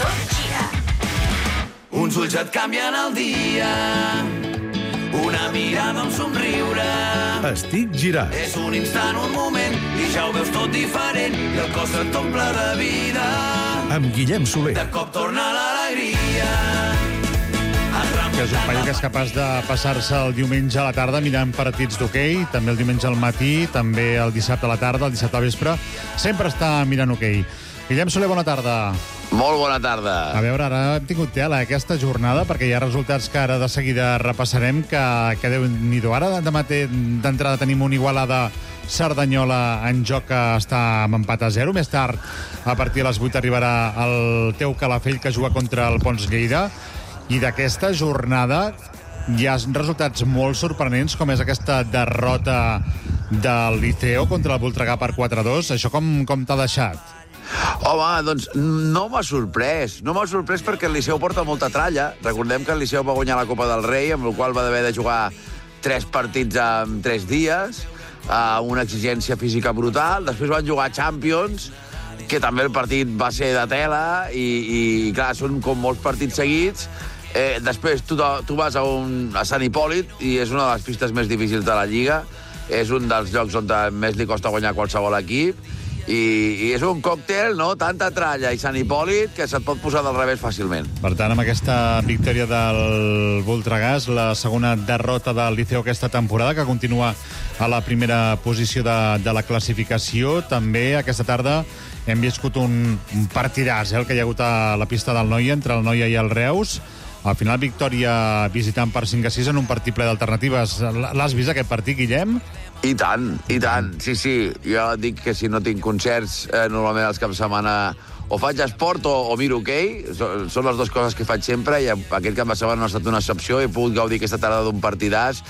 Uns ulls et canvien el dia, una mirada, un somriure. Estic girat. És un instant, un moment, i ja ho veus tot diferent, i el cos et omple de vida. Amb Guillem Soler. De cop torna l'alegria. Que és un paio que és capaç de passar-se el diumenge a la tarda mirant partits d'hoquei, també el diumenge al matí, també el dissabte a la tarda, el dissabte al vespre. Sempre està mirant hoquei. Guillem Soler, bona tarda. Molt bona tarda. A veure, ara hem tingut tela aquesta jornada, perquè hi ha resultats que ara de seguida repassarem, que Déu-n'hi-do. Ara d'entrada tenim un Igualada Cerdanyola en joc que està amb empat a 0. Més tard, a partir de les 8, arribarà el Teu Calafell, que juga contra el Pons Lleida. I d'aquesta jornada hi ha resultats molt sorprenents, com és aquesta derrota del Liceo contra el Voltregà per 4-2. Això com t'ha deixat? Home, doncs no m'ha sorprès. No m'ha sorprès perquè el Liceu porta molta tralla. Recordem que el Liceu va guanyar la Copa del Rei, amb la qual va haver de jugar 3 partits en 3 dies, una exigència física brutal. Després van jugar Champions, que també el partit va ser de tela, i clar, són com molts partits seguits. Després tu vas a Sant Hipòlit, i és una de les pistes més difícils de la Lliga. És un dels llocs on més li costa guanyar qualsevol equip. I és un còctel, no? Tanta tralla i Sant Hipòlit que se't pot posar del revés fàcilment. Per tant, amb aquesta victòria del Voltregàs, la segona derrota del Liceu aquesta temporada, que continua a la primera posició de la classificació, també aquesta tarda hem viscut un partidàs, el que hi ha hagut a la pista del Noia, entre el Noia i el Reus. Al final, victòria visitant per 5-6 en un partit ple d'alternatives. L'has vist, aquest partit, Guillem? I tant, sí. Jo dic que si no tinc concerts, normalment els caps de setmana o faig esport o miro hoquei. Són les dues coses que faig sempre, i aquest cap de setmana no ha estat una excepció. He pogut gaudir aquesta tarda d'un partidàs.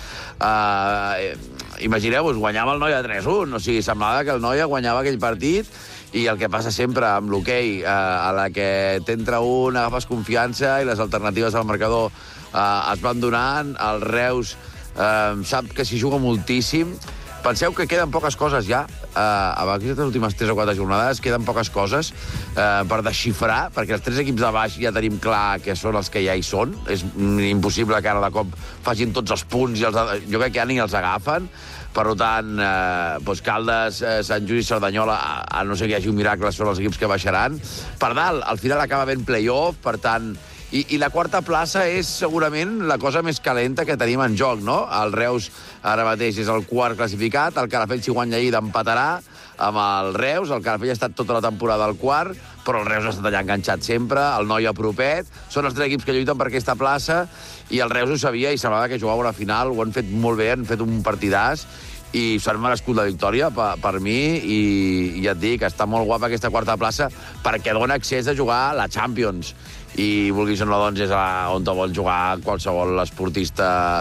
Imagineu-vos, guanyava el Noia 3-1. O sigui, semblava que el Noia guanyava aquell partit. I el que passa sempre amb l'hoquei, a la que t'entra un, agafes confiança i les alternatives al marcador es van donant. El Reus sap que s'hi juga moltíssim. Penseu que queden poques coses ja. A aquestes últimes 3 o 4 jornades queden poques coses per desxifrar, perquè els 3 equips de baix ja tenim clar que són els que ja hi són. És impossible que ara de cop facin tots els punts, i jo crec que ja ni els agafen. Per tant, Caldes, Sant Just i Cerdanyola, a no ser que hi hagi un miracle, són els equips que baixaran. Per dalt, al final acaba ben play-off, per tant... I la quarta plaça és segurament la cosa més calenta que tenim en joc, no? El Reus ara mateix és el quart classificat, el Calafell, si guanya ahir, empatarà amb el Reus. El Calafell ha estat tota la temporada al quart, però el Reus ha estat allà enganxat sempre, el Noia propet. Són els 3 equips que lluiten per aquesta plaça, i el Reus ho sabia i semblava que jugava una final. Ho han fet molt bé, han fet un partidàs, i s'han merescut la victòria per mi, i ja et dic, està molt guapa aquesta quarta plaça perquè dona accés a jugar a la Champions, i vulguis o no, doncs és on vol jugar qualsevol esportista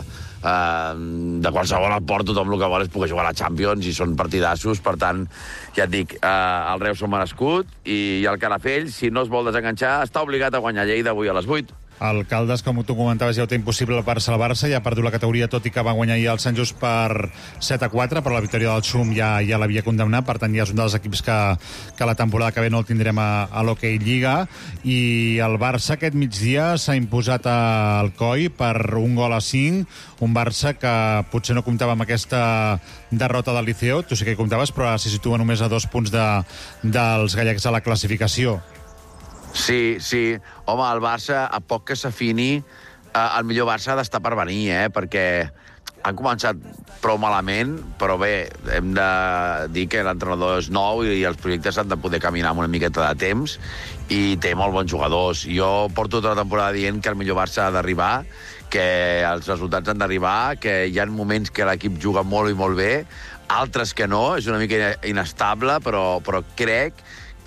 de qualsevol esport. Tothom el que vol és poder jugar a la Champions, i són partidassos. Per tant, ja et dic, el Reus s'ho ha merescut, i el Calafell, si no es vol desenganxar, està obligat a guanyar Lleida avui a les 8. El Caldes, com tu comentaves, ja ho té impossible per salvar-se, ja ha perdut la categoria, tot i que va guanyar ahir el Sant Just per 7-4, però la victòria del Xum ja l'havia condemnat. Per tant, ja és un dels equips que la temporada que ve no el tindrem a l'Hockey Lliga. I el Barça aquest migdia s'ha imposat al Coi per 1-5, un Barça que potser no comptava amb aquesta derrota del Liceo, tu sí que hi comptaves, però ara se situa només a 2 punts dels gallecs a la classificació. Sí. Home, el Barça, a poc que s'afini, el millor Barça ha d'estar per venir, perquè han començat prou malament, però bé, hem de dir que l'entrenador és nou i els projectes han de poder caminar amb una miqueta de temps, i té molt bons jugadors. Jo porto tota la temporada dient que el millor Barça ha d'arribar, que els resultats han d'arribar, que hi ha moments que l'equip juga molt i molt bé, altres que no, és una mica inestable, però crec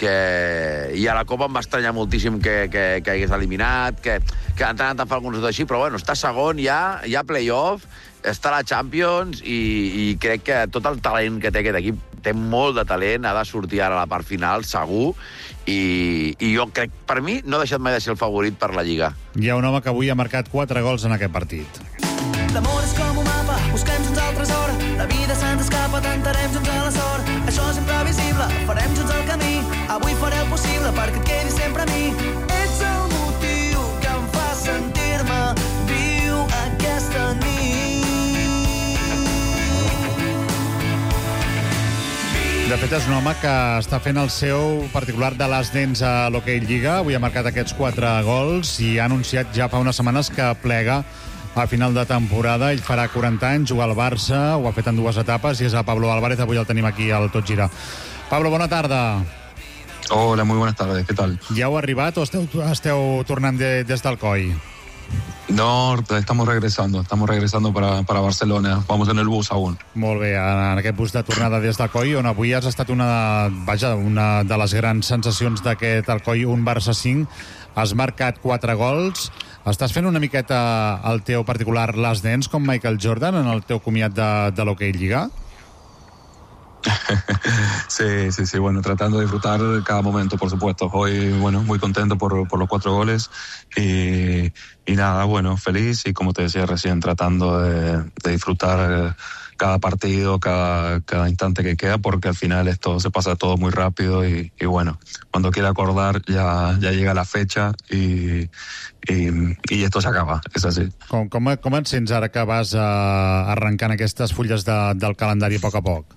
i a la Copa em va estranyar moltíssim que hagués eliminat, que han anat a fer alguns així, però bueno, està segon, hi ha play-off, està a la Champions, i crec que tot el talent que té aquest equip, té molt de talent, ha de sortir ara a la part final, segur, i jo crec, per mi, no ha deixat mai de ser el favorit per la Lliga. Hi ha un home que avui ha marcat 4 gols en aquest partit. L'amor és com un mapa, busquem junts el tresor. La vida se'ns escapa, tentarem junts a la sort. Això és imprevisible, farem junts el camí. Avui faré el possible perquè et quedis sempre a mi. Ets el motiu que em fa sentir-me viu aquesta nit. De fet, és un home que està fent el seu particular de les dents a l'Hockey Lliga. Avui ha marcat aquests 4 gols i ha anunciat ja fa unes setmanes que plega a final de temporada. Ell farà 40 anys, juga al Barça, ho ha fet en 2 etapes, i és a Pablo Álvarez. Avui el tenim aquí al Tot Gira. Pablo, bona tarda. Hola, muy buenas tardes, ¿qué tal? Ja heu arribat o esteu tornant des del Coi? No, estamos regresando para Barcelona. Vamos en el bus aún. Molt bé, en aquest bus de tornada des del Coi, on avui has estat una de les grans sensacions d'aquest Alcoi, un Barça 5. Has marcat 4 gols. Estàs fent una miqueta el teu particular les dents com Michael Jordan en el teu comiat de l'Hockey Lliga? Sí, Sí, bueno, tratando de disfrutar cada momento, por supuesto. Hoy, bueno, muy contento por los 4 goles y nada, bueno, feliz y como te decía recién, tratando de disfrutar cada partido, cada instante que queda, porque al final esto se pasa todo muy rápido y bueno, cuando quiera acordar ya llega la fecha y esto se acaba, és així. Com et sents ara que vas arrencant aquestes fulles del calendari a poc a poc?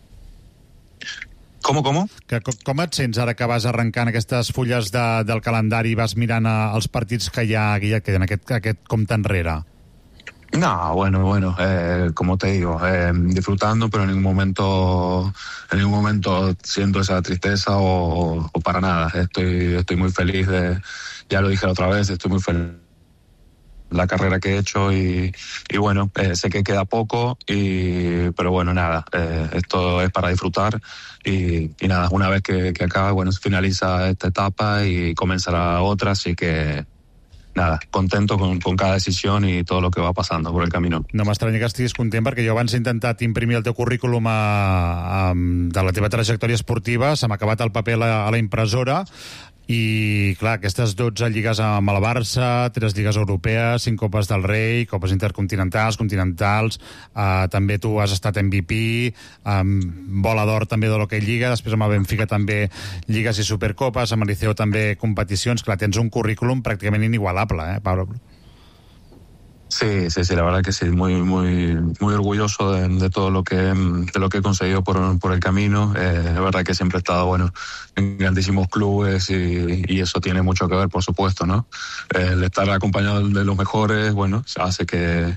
Com? Com et sents ara que vas arrencant aquestes fulles del calendari i vas mirant els partits que ja queden, aquest compte enrere? No, bueno, como te digo, disfrutando, pero en ningún momento siento esa tristeza o para nada. Estoy muy feliz ya lo dije la otra vez, estoy muy feliz la carrera que he hecho y bueno, sé que queda poco pero bueno, nada, esto es para disfrutar y nada, una vez que acabe, bueno, finaliza esta etapa y comenzará otra, así que nada, contento con cada decisió i tot el que va passant per el camí. No m'estranya que estiguis content, perquè jo abans he intentat imprimir el teu currículum de la teva trajectòria esportiva, se m'ha acabat el paper a la impressora, i clar, aquestes 12 lligues amb el Barça, 3 lligues europees, 5 copes del Rei, copes intercontinentals, continentals, també tu has estat MVP, bola d'or també de l'Hockey Lliga, després amb el Benfica també lligues i supercopes, amb el Liceo també competicions. Clar, tens un currículum pràcticament inigualable, Pablo? Sí, la verdad que sí, muy orgulloso de todo lo que he conseguido por el camino. Es verdad que siempre he estado, bueno, en grandísimos clubes y eso tiene mucho que ver, por supuesto, ¿no? El estar acompañado de los mejores, bueno, hace que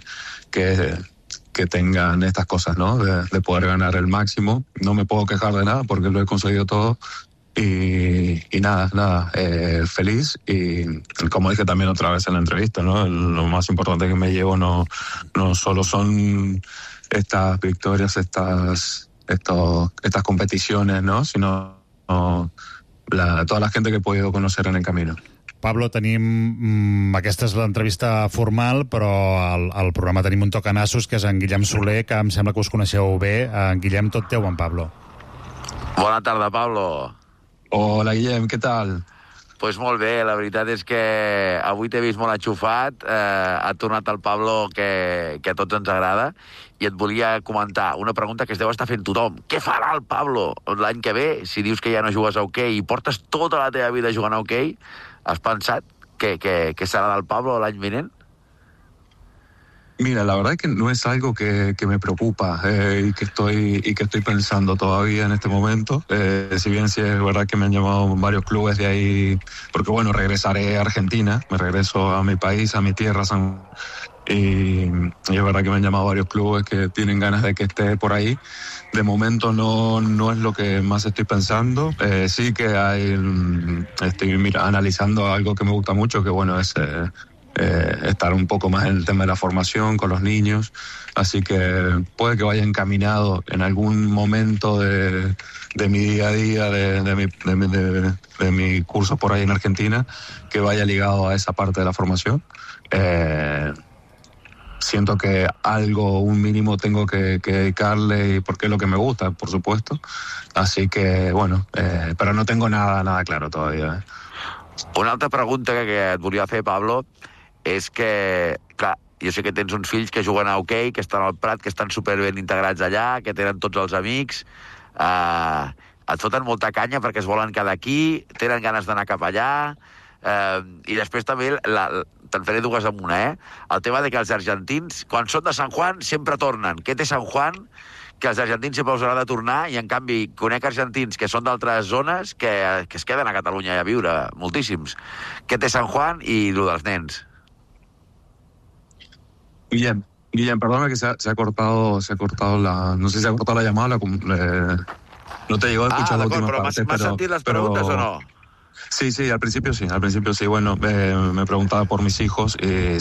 tengan estas cosas, ¿no? De poder ganar el máximo. No me puedo quejar de nada porque lo he conseguido todo. Y nada, feliz y como dije también otra vez en la entrevista, ¿no? Lo más importante que me llevo no solo son estas victorias, estas competiciones, ¿no? Sino toda la gente que he podido conocer en el camino. Pablo, aquesta és l'entrevista formal, però al programa tenim un tocanassos, que és en Guillem Soler, que em sembla que us coneixeu bé. Guillem, tot teu, en Pablo. Bona tarda, Pablo. Hola, Guillem, què tal? Pues molt bé, la veritat és que avui t'he vist molt enxufat, ha tornat el Pablo que a tots ens agrada, i et volia comentar una pregunta que es deu estar fent tothom. Què farà el Pablo l'any que ve, si dius que ja no jugues a hoquei i portes tota la teva vida jugant a hoquei? Has pensat que serà del Pablo l'any vinent? Mira, la verdad es que no es algo que me preocupa y que estoy pensando todavía en este momento. Si bien sí es verdad que me han llamado varios clubes de ahí, porque bueno, regresaré a Argentina, me regreso a mi país, a mi tierra, y es verdad que me han llamado varios clubes que tienen ganas de que esté por ahí. De momento no es lo que más estoy pensando. Sí que estoy analizando algo que me gusta mucho, que bueno, es estar un poco más en el tema de la formación con los niños, así que puede que vaya encaminado en algún momento de mi día a día, de mi curso por ahí en Argentina, que vaya ligado a esa parte de la formación. Siento que un mínimo tengo que dedicarle, porque es lo que me gusta, por supuesto, así que bueno, pero no tengo nada claro todavía. Una altra pregunta que et volia fer, Pablo, és que, clar, jo sé que tens uns fills que juguen a hoquei, que estan al Prat, que estan superben integrats allà, que tenen tots els amics, et foten molta canya perquè es volen quedar aquí, tenen ganes d'anar cap allà, i després també, te'n faré dues en una, el tema de que els argentins, quan són de San Juan, sempre tornen. Què té San Juan? Que els argentins sempre us haurà de tornar, i en canvi conec argentins que són d'altres zones que es queden a Catalunya a viure, moltíssims. Què té San Juan i el dels nens? Guillem, perdona que se ha cortado no sé si se ha cortado la llamada, no te llegó a escuchar la última parte. ¿M'has sentit les preguntes o no? Sí, al principio sí, bueno, me preguntaba por mis hijos,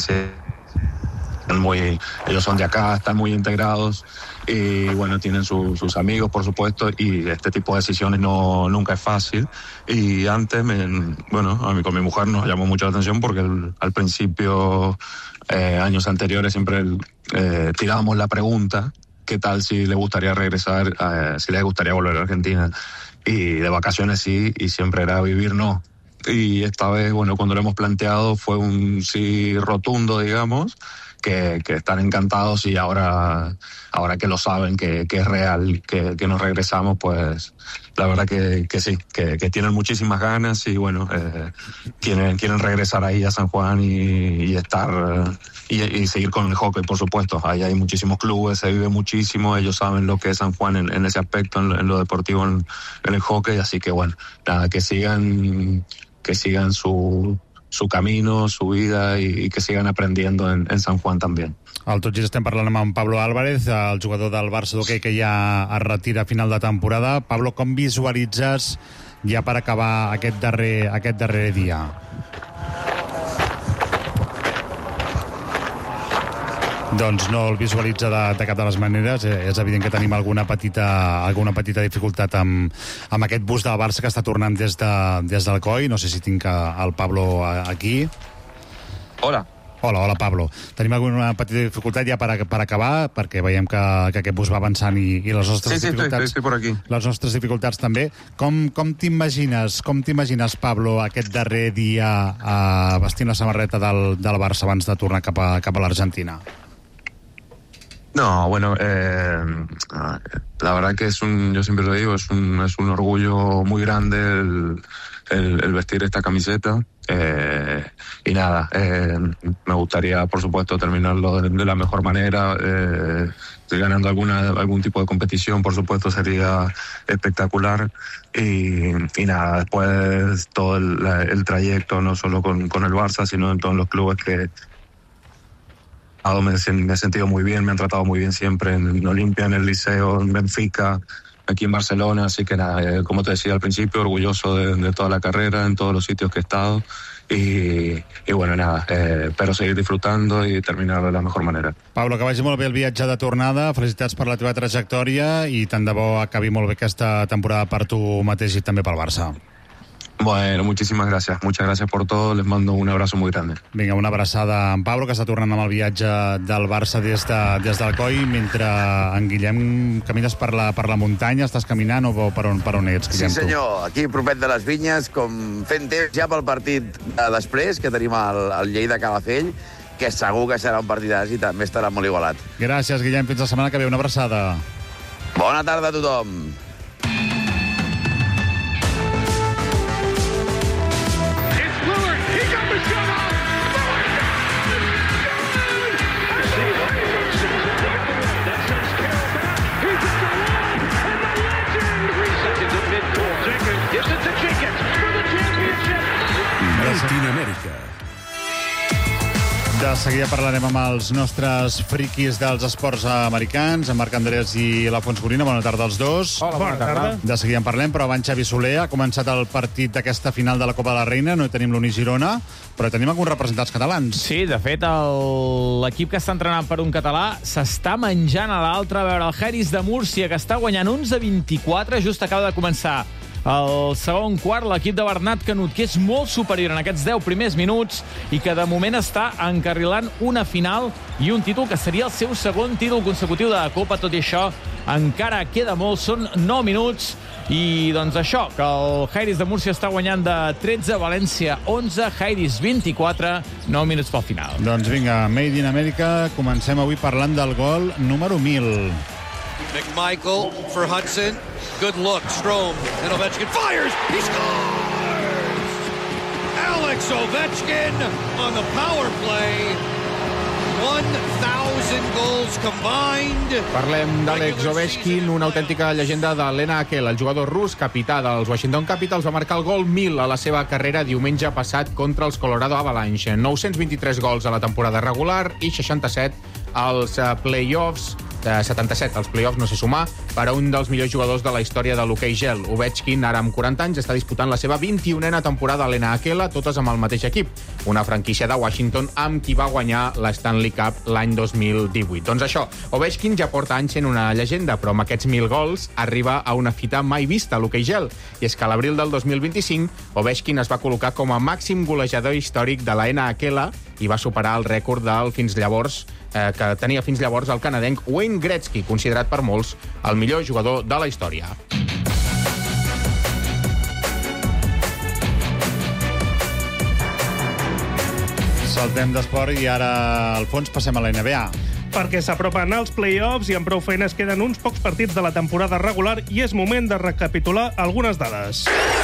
ellos son de acá, están muy integrados y bueno, tienen sus amigos, por supuesto, y este tipo de decisiones nunca es fácil. Y antes, con mi mujer nos llamó mucho la atención porque al principio, años anteriores, siempre tirábamos la pregunta qué tal si le gustaría regresar, si le gustaría volver a Argentina. Y de vacaciones sí, y siempre era vivir no. Y esta vez, bueno, cuando lo hemos planteado fue un sí rotundo, digamos, que están encantados, y ahora que lo saben, que es real, que nos regresamos, pues la verdad que sí, que tienen muchísimas ganas, y bueno, quieren regresar ahí a San Juan y estar y seguir con el hockey, por supuesto. Ahí hay muchísimos clubes, se vive muchísimo, ellos saben lo que es San Juan en ese aspecto, en lo deportivo, en el hockey, así que bueno, nada, que sigan su camino, su vida, i que sigan aprendiendo en San Juan també. Al Tot Gira estem parlant amb Pablo Álvarez, el jugador del Barça d'hoquei que ja es retira a final de temporada. Pablo, com visualitzes ja per acabar aquest darrer dia? Doncs no el visualitza de cap de les maneres. És evident que tenim alguna petita dificultat amb aquest bus del Barça que està tornant des del COI. No sé si tinc el Pablo aquí. Hola, Pablo. Tenim alguna petita dificultat ja per acabar, perquè veiem que aquest bus va avançant i les nostres dificultats... Sí, por aquí. Les nostres dificultats també. Com t'imagines, Pablo, aquest darrer dia vestint la samarreta del Barça abans de tornar cap a l'Argentina? No, bueno, la verdad que yo siempre lo digo, es un orgullo muy grande el vestir esta camiseta, y nada, me gustaría, por supuesto, terminarlo de la mejor manera, ganando algún tipo de competición, por supuesto, sería espectacular, y nada, después todo el trayecto, no solo con el Barça, sino en todos los clubes que me he sentido muy bien, me han tratado muy bien siempre en Olimpia, en el Liceo, en Benfica, aquí en Barcelona, así que nada, como te decía al principio, orgulloso de toda la carrera, en todos los sitios que he estado, y bueno, nada, espero seguir disfrutando y terminar de la mejor manera. Pablo, que vagi molt bé el viatge de tornada, felicitats per la teva trajectòria i tant de bo acabi molt bé aquesta temporada per tu mateix i també pel Barça. Bueno, muchísimas gracias por todo, les mando un abrazo muy grande. Vinga, una abraçada a en Pablo, que està tornant amb el viatge del Barça des del COI, mentre en Guillem camines per la muntanya. Estàs caminant o per on ets, Guillem? Sí, senyor, aquí propet de les Vinyes, com fent temps ja pel partit de després, que tenim el Lleida-Calafell, que segur que serà un partidàs i també estarà molt igualat. Gràcies, Guillem, fins la setmana que ve, una abraçada. Bona tarda a tothom. Latinoamèrica. De seguida parlarem amb els nostres friquis dels esports americans, en Marc Andrés i l'Alfons Gorina. Bona tarda als dos. Hola, bona tarda. De seguida en parlem, però abans Xavi Soler ha començat el partit d'aquesta final de la Copa de la Reina. No hi tenim l'Uni Girona, però tenim alguns representants catalans. Sí, de fet, l'equip que està entrenant per un català s'està menjant a l'altre. A veure, el Jeris de Múrcia, que està guanyant 11-24, just acaba de començar el segon quart, l'equip de Bernat Canut, que és molt superior en aquests 10 primers minuts i que de moment està encarrilant una final i un títol que seria el seu segon títol consecutiu de la Copa. Tot i això, encara queda molt, són 9 minuts i doncs això, que el Jeris de Múrcia està guanyant de 13, València 11, Jeris 24, 9 minuts pel final. Doncs vinga, Made in America, comencem avui parlant del gol número 1000. McMichael for Hudson. Good look. Strome and Ovechkin fires. He scores! Alex Ovechkin on the power play. 1,000 goals combined. Parlem d'Alex Ovechkin, una autèntica llegenda de l'NHL. El jugador rus, capità dels Washington Capitals, va marcar el gol 1000 a la seva carrera diumenge passat contra els Colorado Avalanche. 923 gols a la temporada regular i 67 als playoffs. 77 als playoffs, no sé sumar, per a un dels millors jugadors de la història de l'hoquei gel. Ovechkin, ara amb 40 anys, està disputant la seva 21a temporada a l'NHL, totes amb el mateix equip, una franquícia de Washington amb qui va guanyar la Stanley Cup l'any 2018. Doncs això, Ovechkin ja porta anys sent una llegenda, però amb aquests 1.000 gols arriba a una fita mai vista a l'hoquei gel, i és que a l'abril del 2025 Ovechkin es va col·locar com a màxim golejador històric de la NHL i va superar el rècord del que tenia fins llavors el canadenc Wayne Gretzky, considerat per molts el millor jugador de la història. Saltem d'esport i ara, Alfons, passem a la NBA. Perquè s'apropen els play-offs i amb prou feines queden uns pocs partits de la temporada regular i és moment de recapitular algunes dades.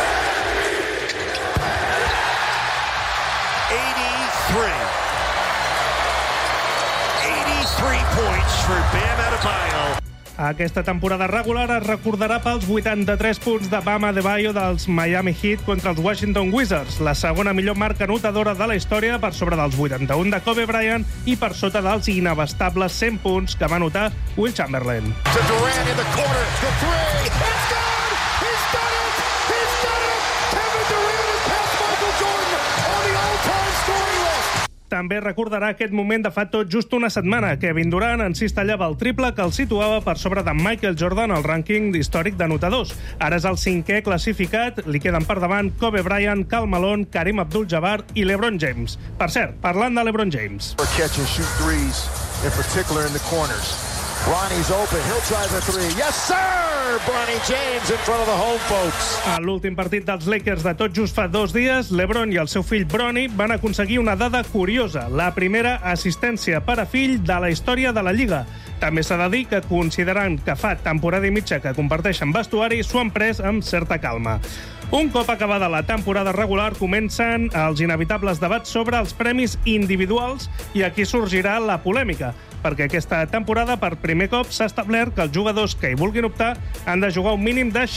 83 points for Bam Adebayo. Aquesta temporada regular es recordarà pels 83 punts de Bam Adebayo dels Miami Heat contra els Washington Wizards, la segona millor marca anotadora de la història, per sobre dels 81 de Kobe Bryant i per sota dels inabastables 100 punts que va anotar Will Chamberlain. To Durant in the corner, the three, it's good! He's done it! He's done it! Kevin Durant has passed Michael Jordan on the all-time scoring list. També recordarà aquest moment de fa tot just una setmana. Kevin Durant encistallava el triple que el situava per sobre de Michael Jordan al rànquing històric d'anotadors. Ara és el 5è classificat, li queden per davant Kobe Bryant, Karl Malone, Kareem Abdul-Jabbar i LeBron James. Per cert, parlant de LeBron James. Catch and shoot threes, in particular in the corners. Bronny's open, he'll try the three. Yes, sir! Bronny James in front of the home folks. A l'últim partit dels Lakers de tot just fa 2 dies, LeBron i el seu fill Bronny van aconseguir una dada curiosa, la primera assistència per a fill de la història de la Lliga. També s'ha de dir que, considerant que fa temporada i mitja que comparteixen vestuari, s'ho han pres amb certa calma. Un cop acabada la temporada regular, comencen els inevitables debats sobre els premis individuals i aquí sorgirà la polèmica, perquè aquesta temporada per primer cop s'ha establert que els jugadors que hi vulguin optar han de jugar un mínim de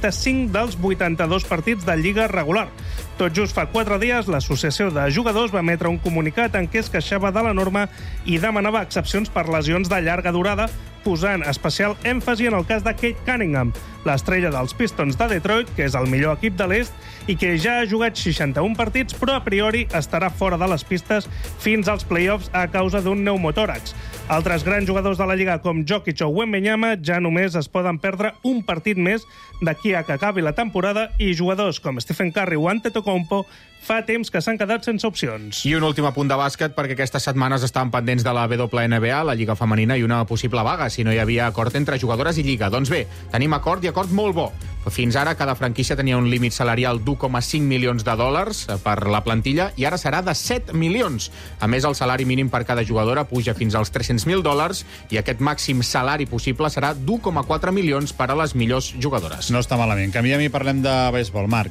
65 dels 82 partits de Lliga regular. Tot just fa 4 dies, l'Associació de Jugadors va emetre un comunicat en què es queixava de la norma i demanava excepcions per lesions de llarga durada, posant especial èmfasi en el cas de Kate Cunningham, l'estrella dels Pistons de Detroit, que és el millor equip de l'est, i que ja ha jugat 61 partits, però a priori estarà fora de les pistes fins als play-offs a causa d'un pneumotòrax. Altres grans jugadors de la Lliga, com Jokic o Wembanyama, ja només es poden perdre un partit més d'aquí a que acabi la temporada, i jugadors com Stephen Curry o Antetokounmpo fa temps que s'han quedat sense opcions. I un últim apunt de bàsquet, perquè aquestes setmanes estaven pendents de la WNBA, la Lliga Femenina, i una possible vaga si no hi havia acord entre jugadores i Lliga. Doncs bé, tenim acord i acord molt bo. Fins ara, cada franquícia tenia un límit salarial d'1,5 milions de dòlars per la plantilla i ara serà de 7 milions. A més, el salari mínim per cada jugadora puja fins als 300.000 dòlars i aquest màxim salari possible serà d'1,4 milions per a les millors jugadores. No està malament. Canviem i parlem de béisbol. Marc.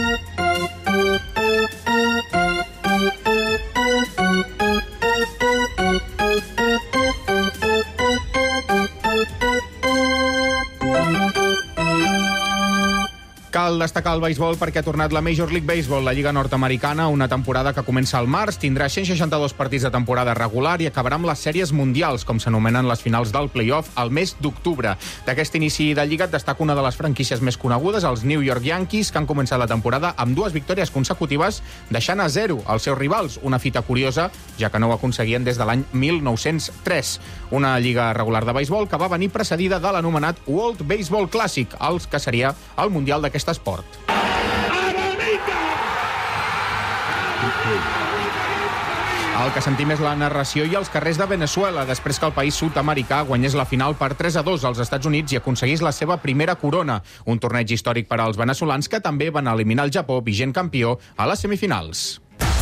Cal destacar el béisbol perquè ha tornat la Major League Baseball, la lliga nord-americana, una temporada que comença al març, tindrà 162 partits de temporada regular i acabarà amb les sèries mundials, com s'anomenen les finals del playoff, al mes d'octubre. D'aquest inici de lliga destaca una de les franquícies més conegudes, els New York Yankees, que han començat la temporada amb 2 victòries consecutives, deixant a 0 els seus rivals, una fita curiosa, ja que no ho aconseguien des de l'any 1903. Una lliga regular de béisbol que va venir precedida de l'anomenat World Baseball Classic, el que seria el mundial d'aquest esport. El que sentim és la narració i els carrers de Venezuela després que el país sud-americà guanyés la final per 3-2 als Estats Units i aconseguís la seva primera corona, un torneig històric per als venezolans que també van eliminar el Japó, vigent campió, a les semifinals.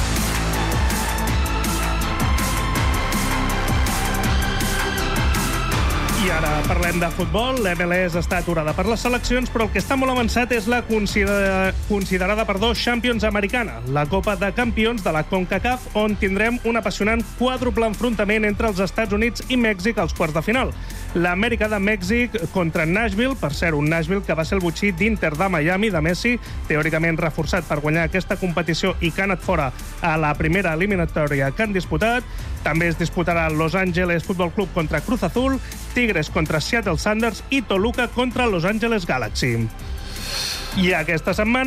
I ara parlem de futbol. L'MLS està aturada per les seleccions, però el que està molt avançat és la considerada Champions Americana, la Copa de Campions de la CONCACAF, on tindrem un apassionant quàdruple enfrontament entre els Estats Units i Mèxic als quarts de final. L'Amèrica de Mèxic contra Nashville, per cert, un Nashville que va ser el botxí d'Inter de Miami, de Messi, teòricament reforçat per guanyar aquesta competició i que ha anat fora a la primera eliminatòria que han disputat. També es disputarà Los Angeles Football Club contra Cruz Azul, Tigres contra Seattle Sounders i Toluca contra Los Angeles Galaxy. I aquesta setmana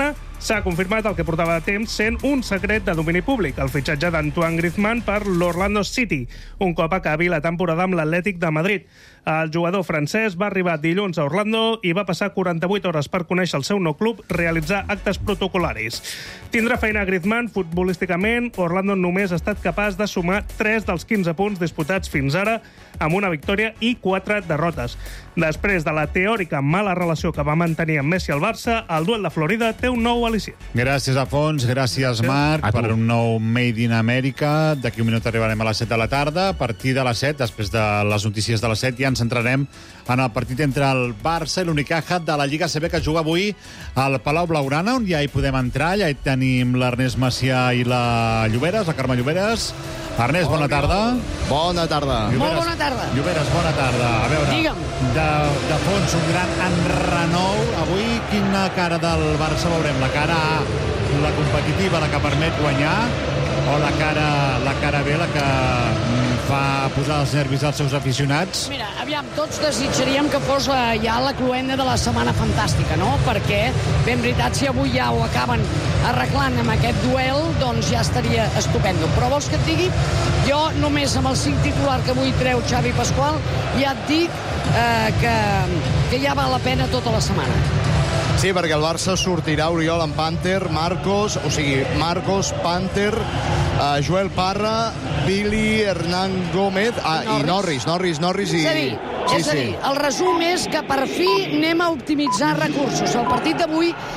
S'ha confirmat el que portava temps sent un secret de domini públic, el fitxatge d'Antoine Griezmann per l'Orlando City, un cop acabi la temporada amb l'Atlètic de Madrid. El jugador francès va arribar dilluns a Orlando i va passar 48 hores per conèixer el seu nou club, realitzar actes protocolaris. Tindrà feina Griezmann futbolísticament. Orlando només ha estat capaç de sumar 3 dels 15 punts disputats fins ara, amb una victòria i 4 derrotes. Després de la teòrica mala relació que va mantenir amb Messi al Barça, el duel de Florida té un nou al·licient. Gràcies, Afons. Gràcies, Marc, per un nou Made in America. D'aquí un minut arribarem a les 7 de la tarda. A partir de les 7, després de les notícies de les 7, ja ens centrarem en el partit entre el Barça i l'Unicaja de la Lliga ACB, que juga avui al Palau Blaugrana, on ja hi podem entrar. Ja hi tenim l'Ernest Macià i la Lloberes, la Carme Lloberes. Ernest, bona tarda. Bona tarda. Lloberes, Molt bona tarda. Lloberes, bona tarda. A veure, Digue'm. de fons, un gran enrenou. Avui, quina cara del Barça veurem? La cara A, la competitiva, la que permet guanyar, o la cara B, la que fa posar els nervis als seus aficionats? Mira, aviam, tots desitjaríem que fos ja la cloenda de la setmana fantàstica, no? Perquè, ben veritat, si avui ja ho acaben arreglant amb aquest duel, doncs ja estaria estupendo. Però vols que et digui? Jo només amb el 5 titular que avui treu Xavi Pasqual ja et dic que ja val la pena tota la setmana. Sí, perquè el Barça sortirà Oriol amb Panther, Marcos, Panther, Joel Parra, Billy, Hernán Gómez i Norris i... És a dir, el resum és que per fi anem a optimitzar recursos. El partit d'avui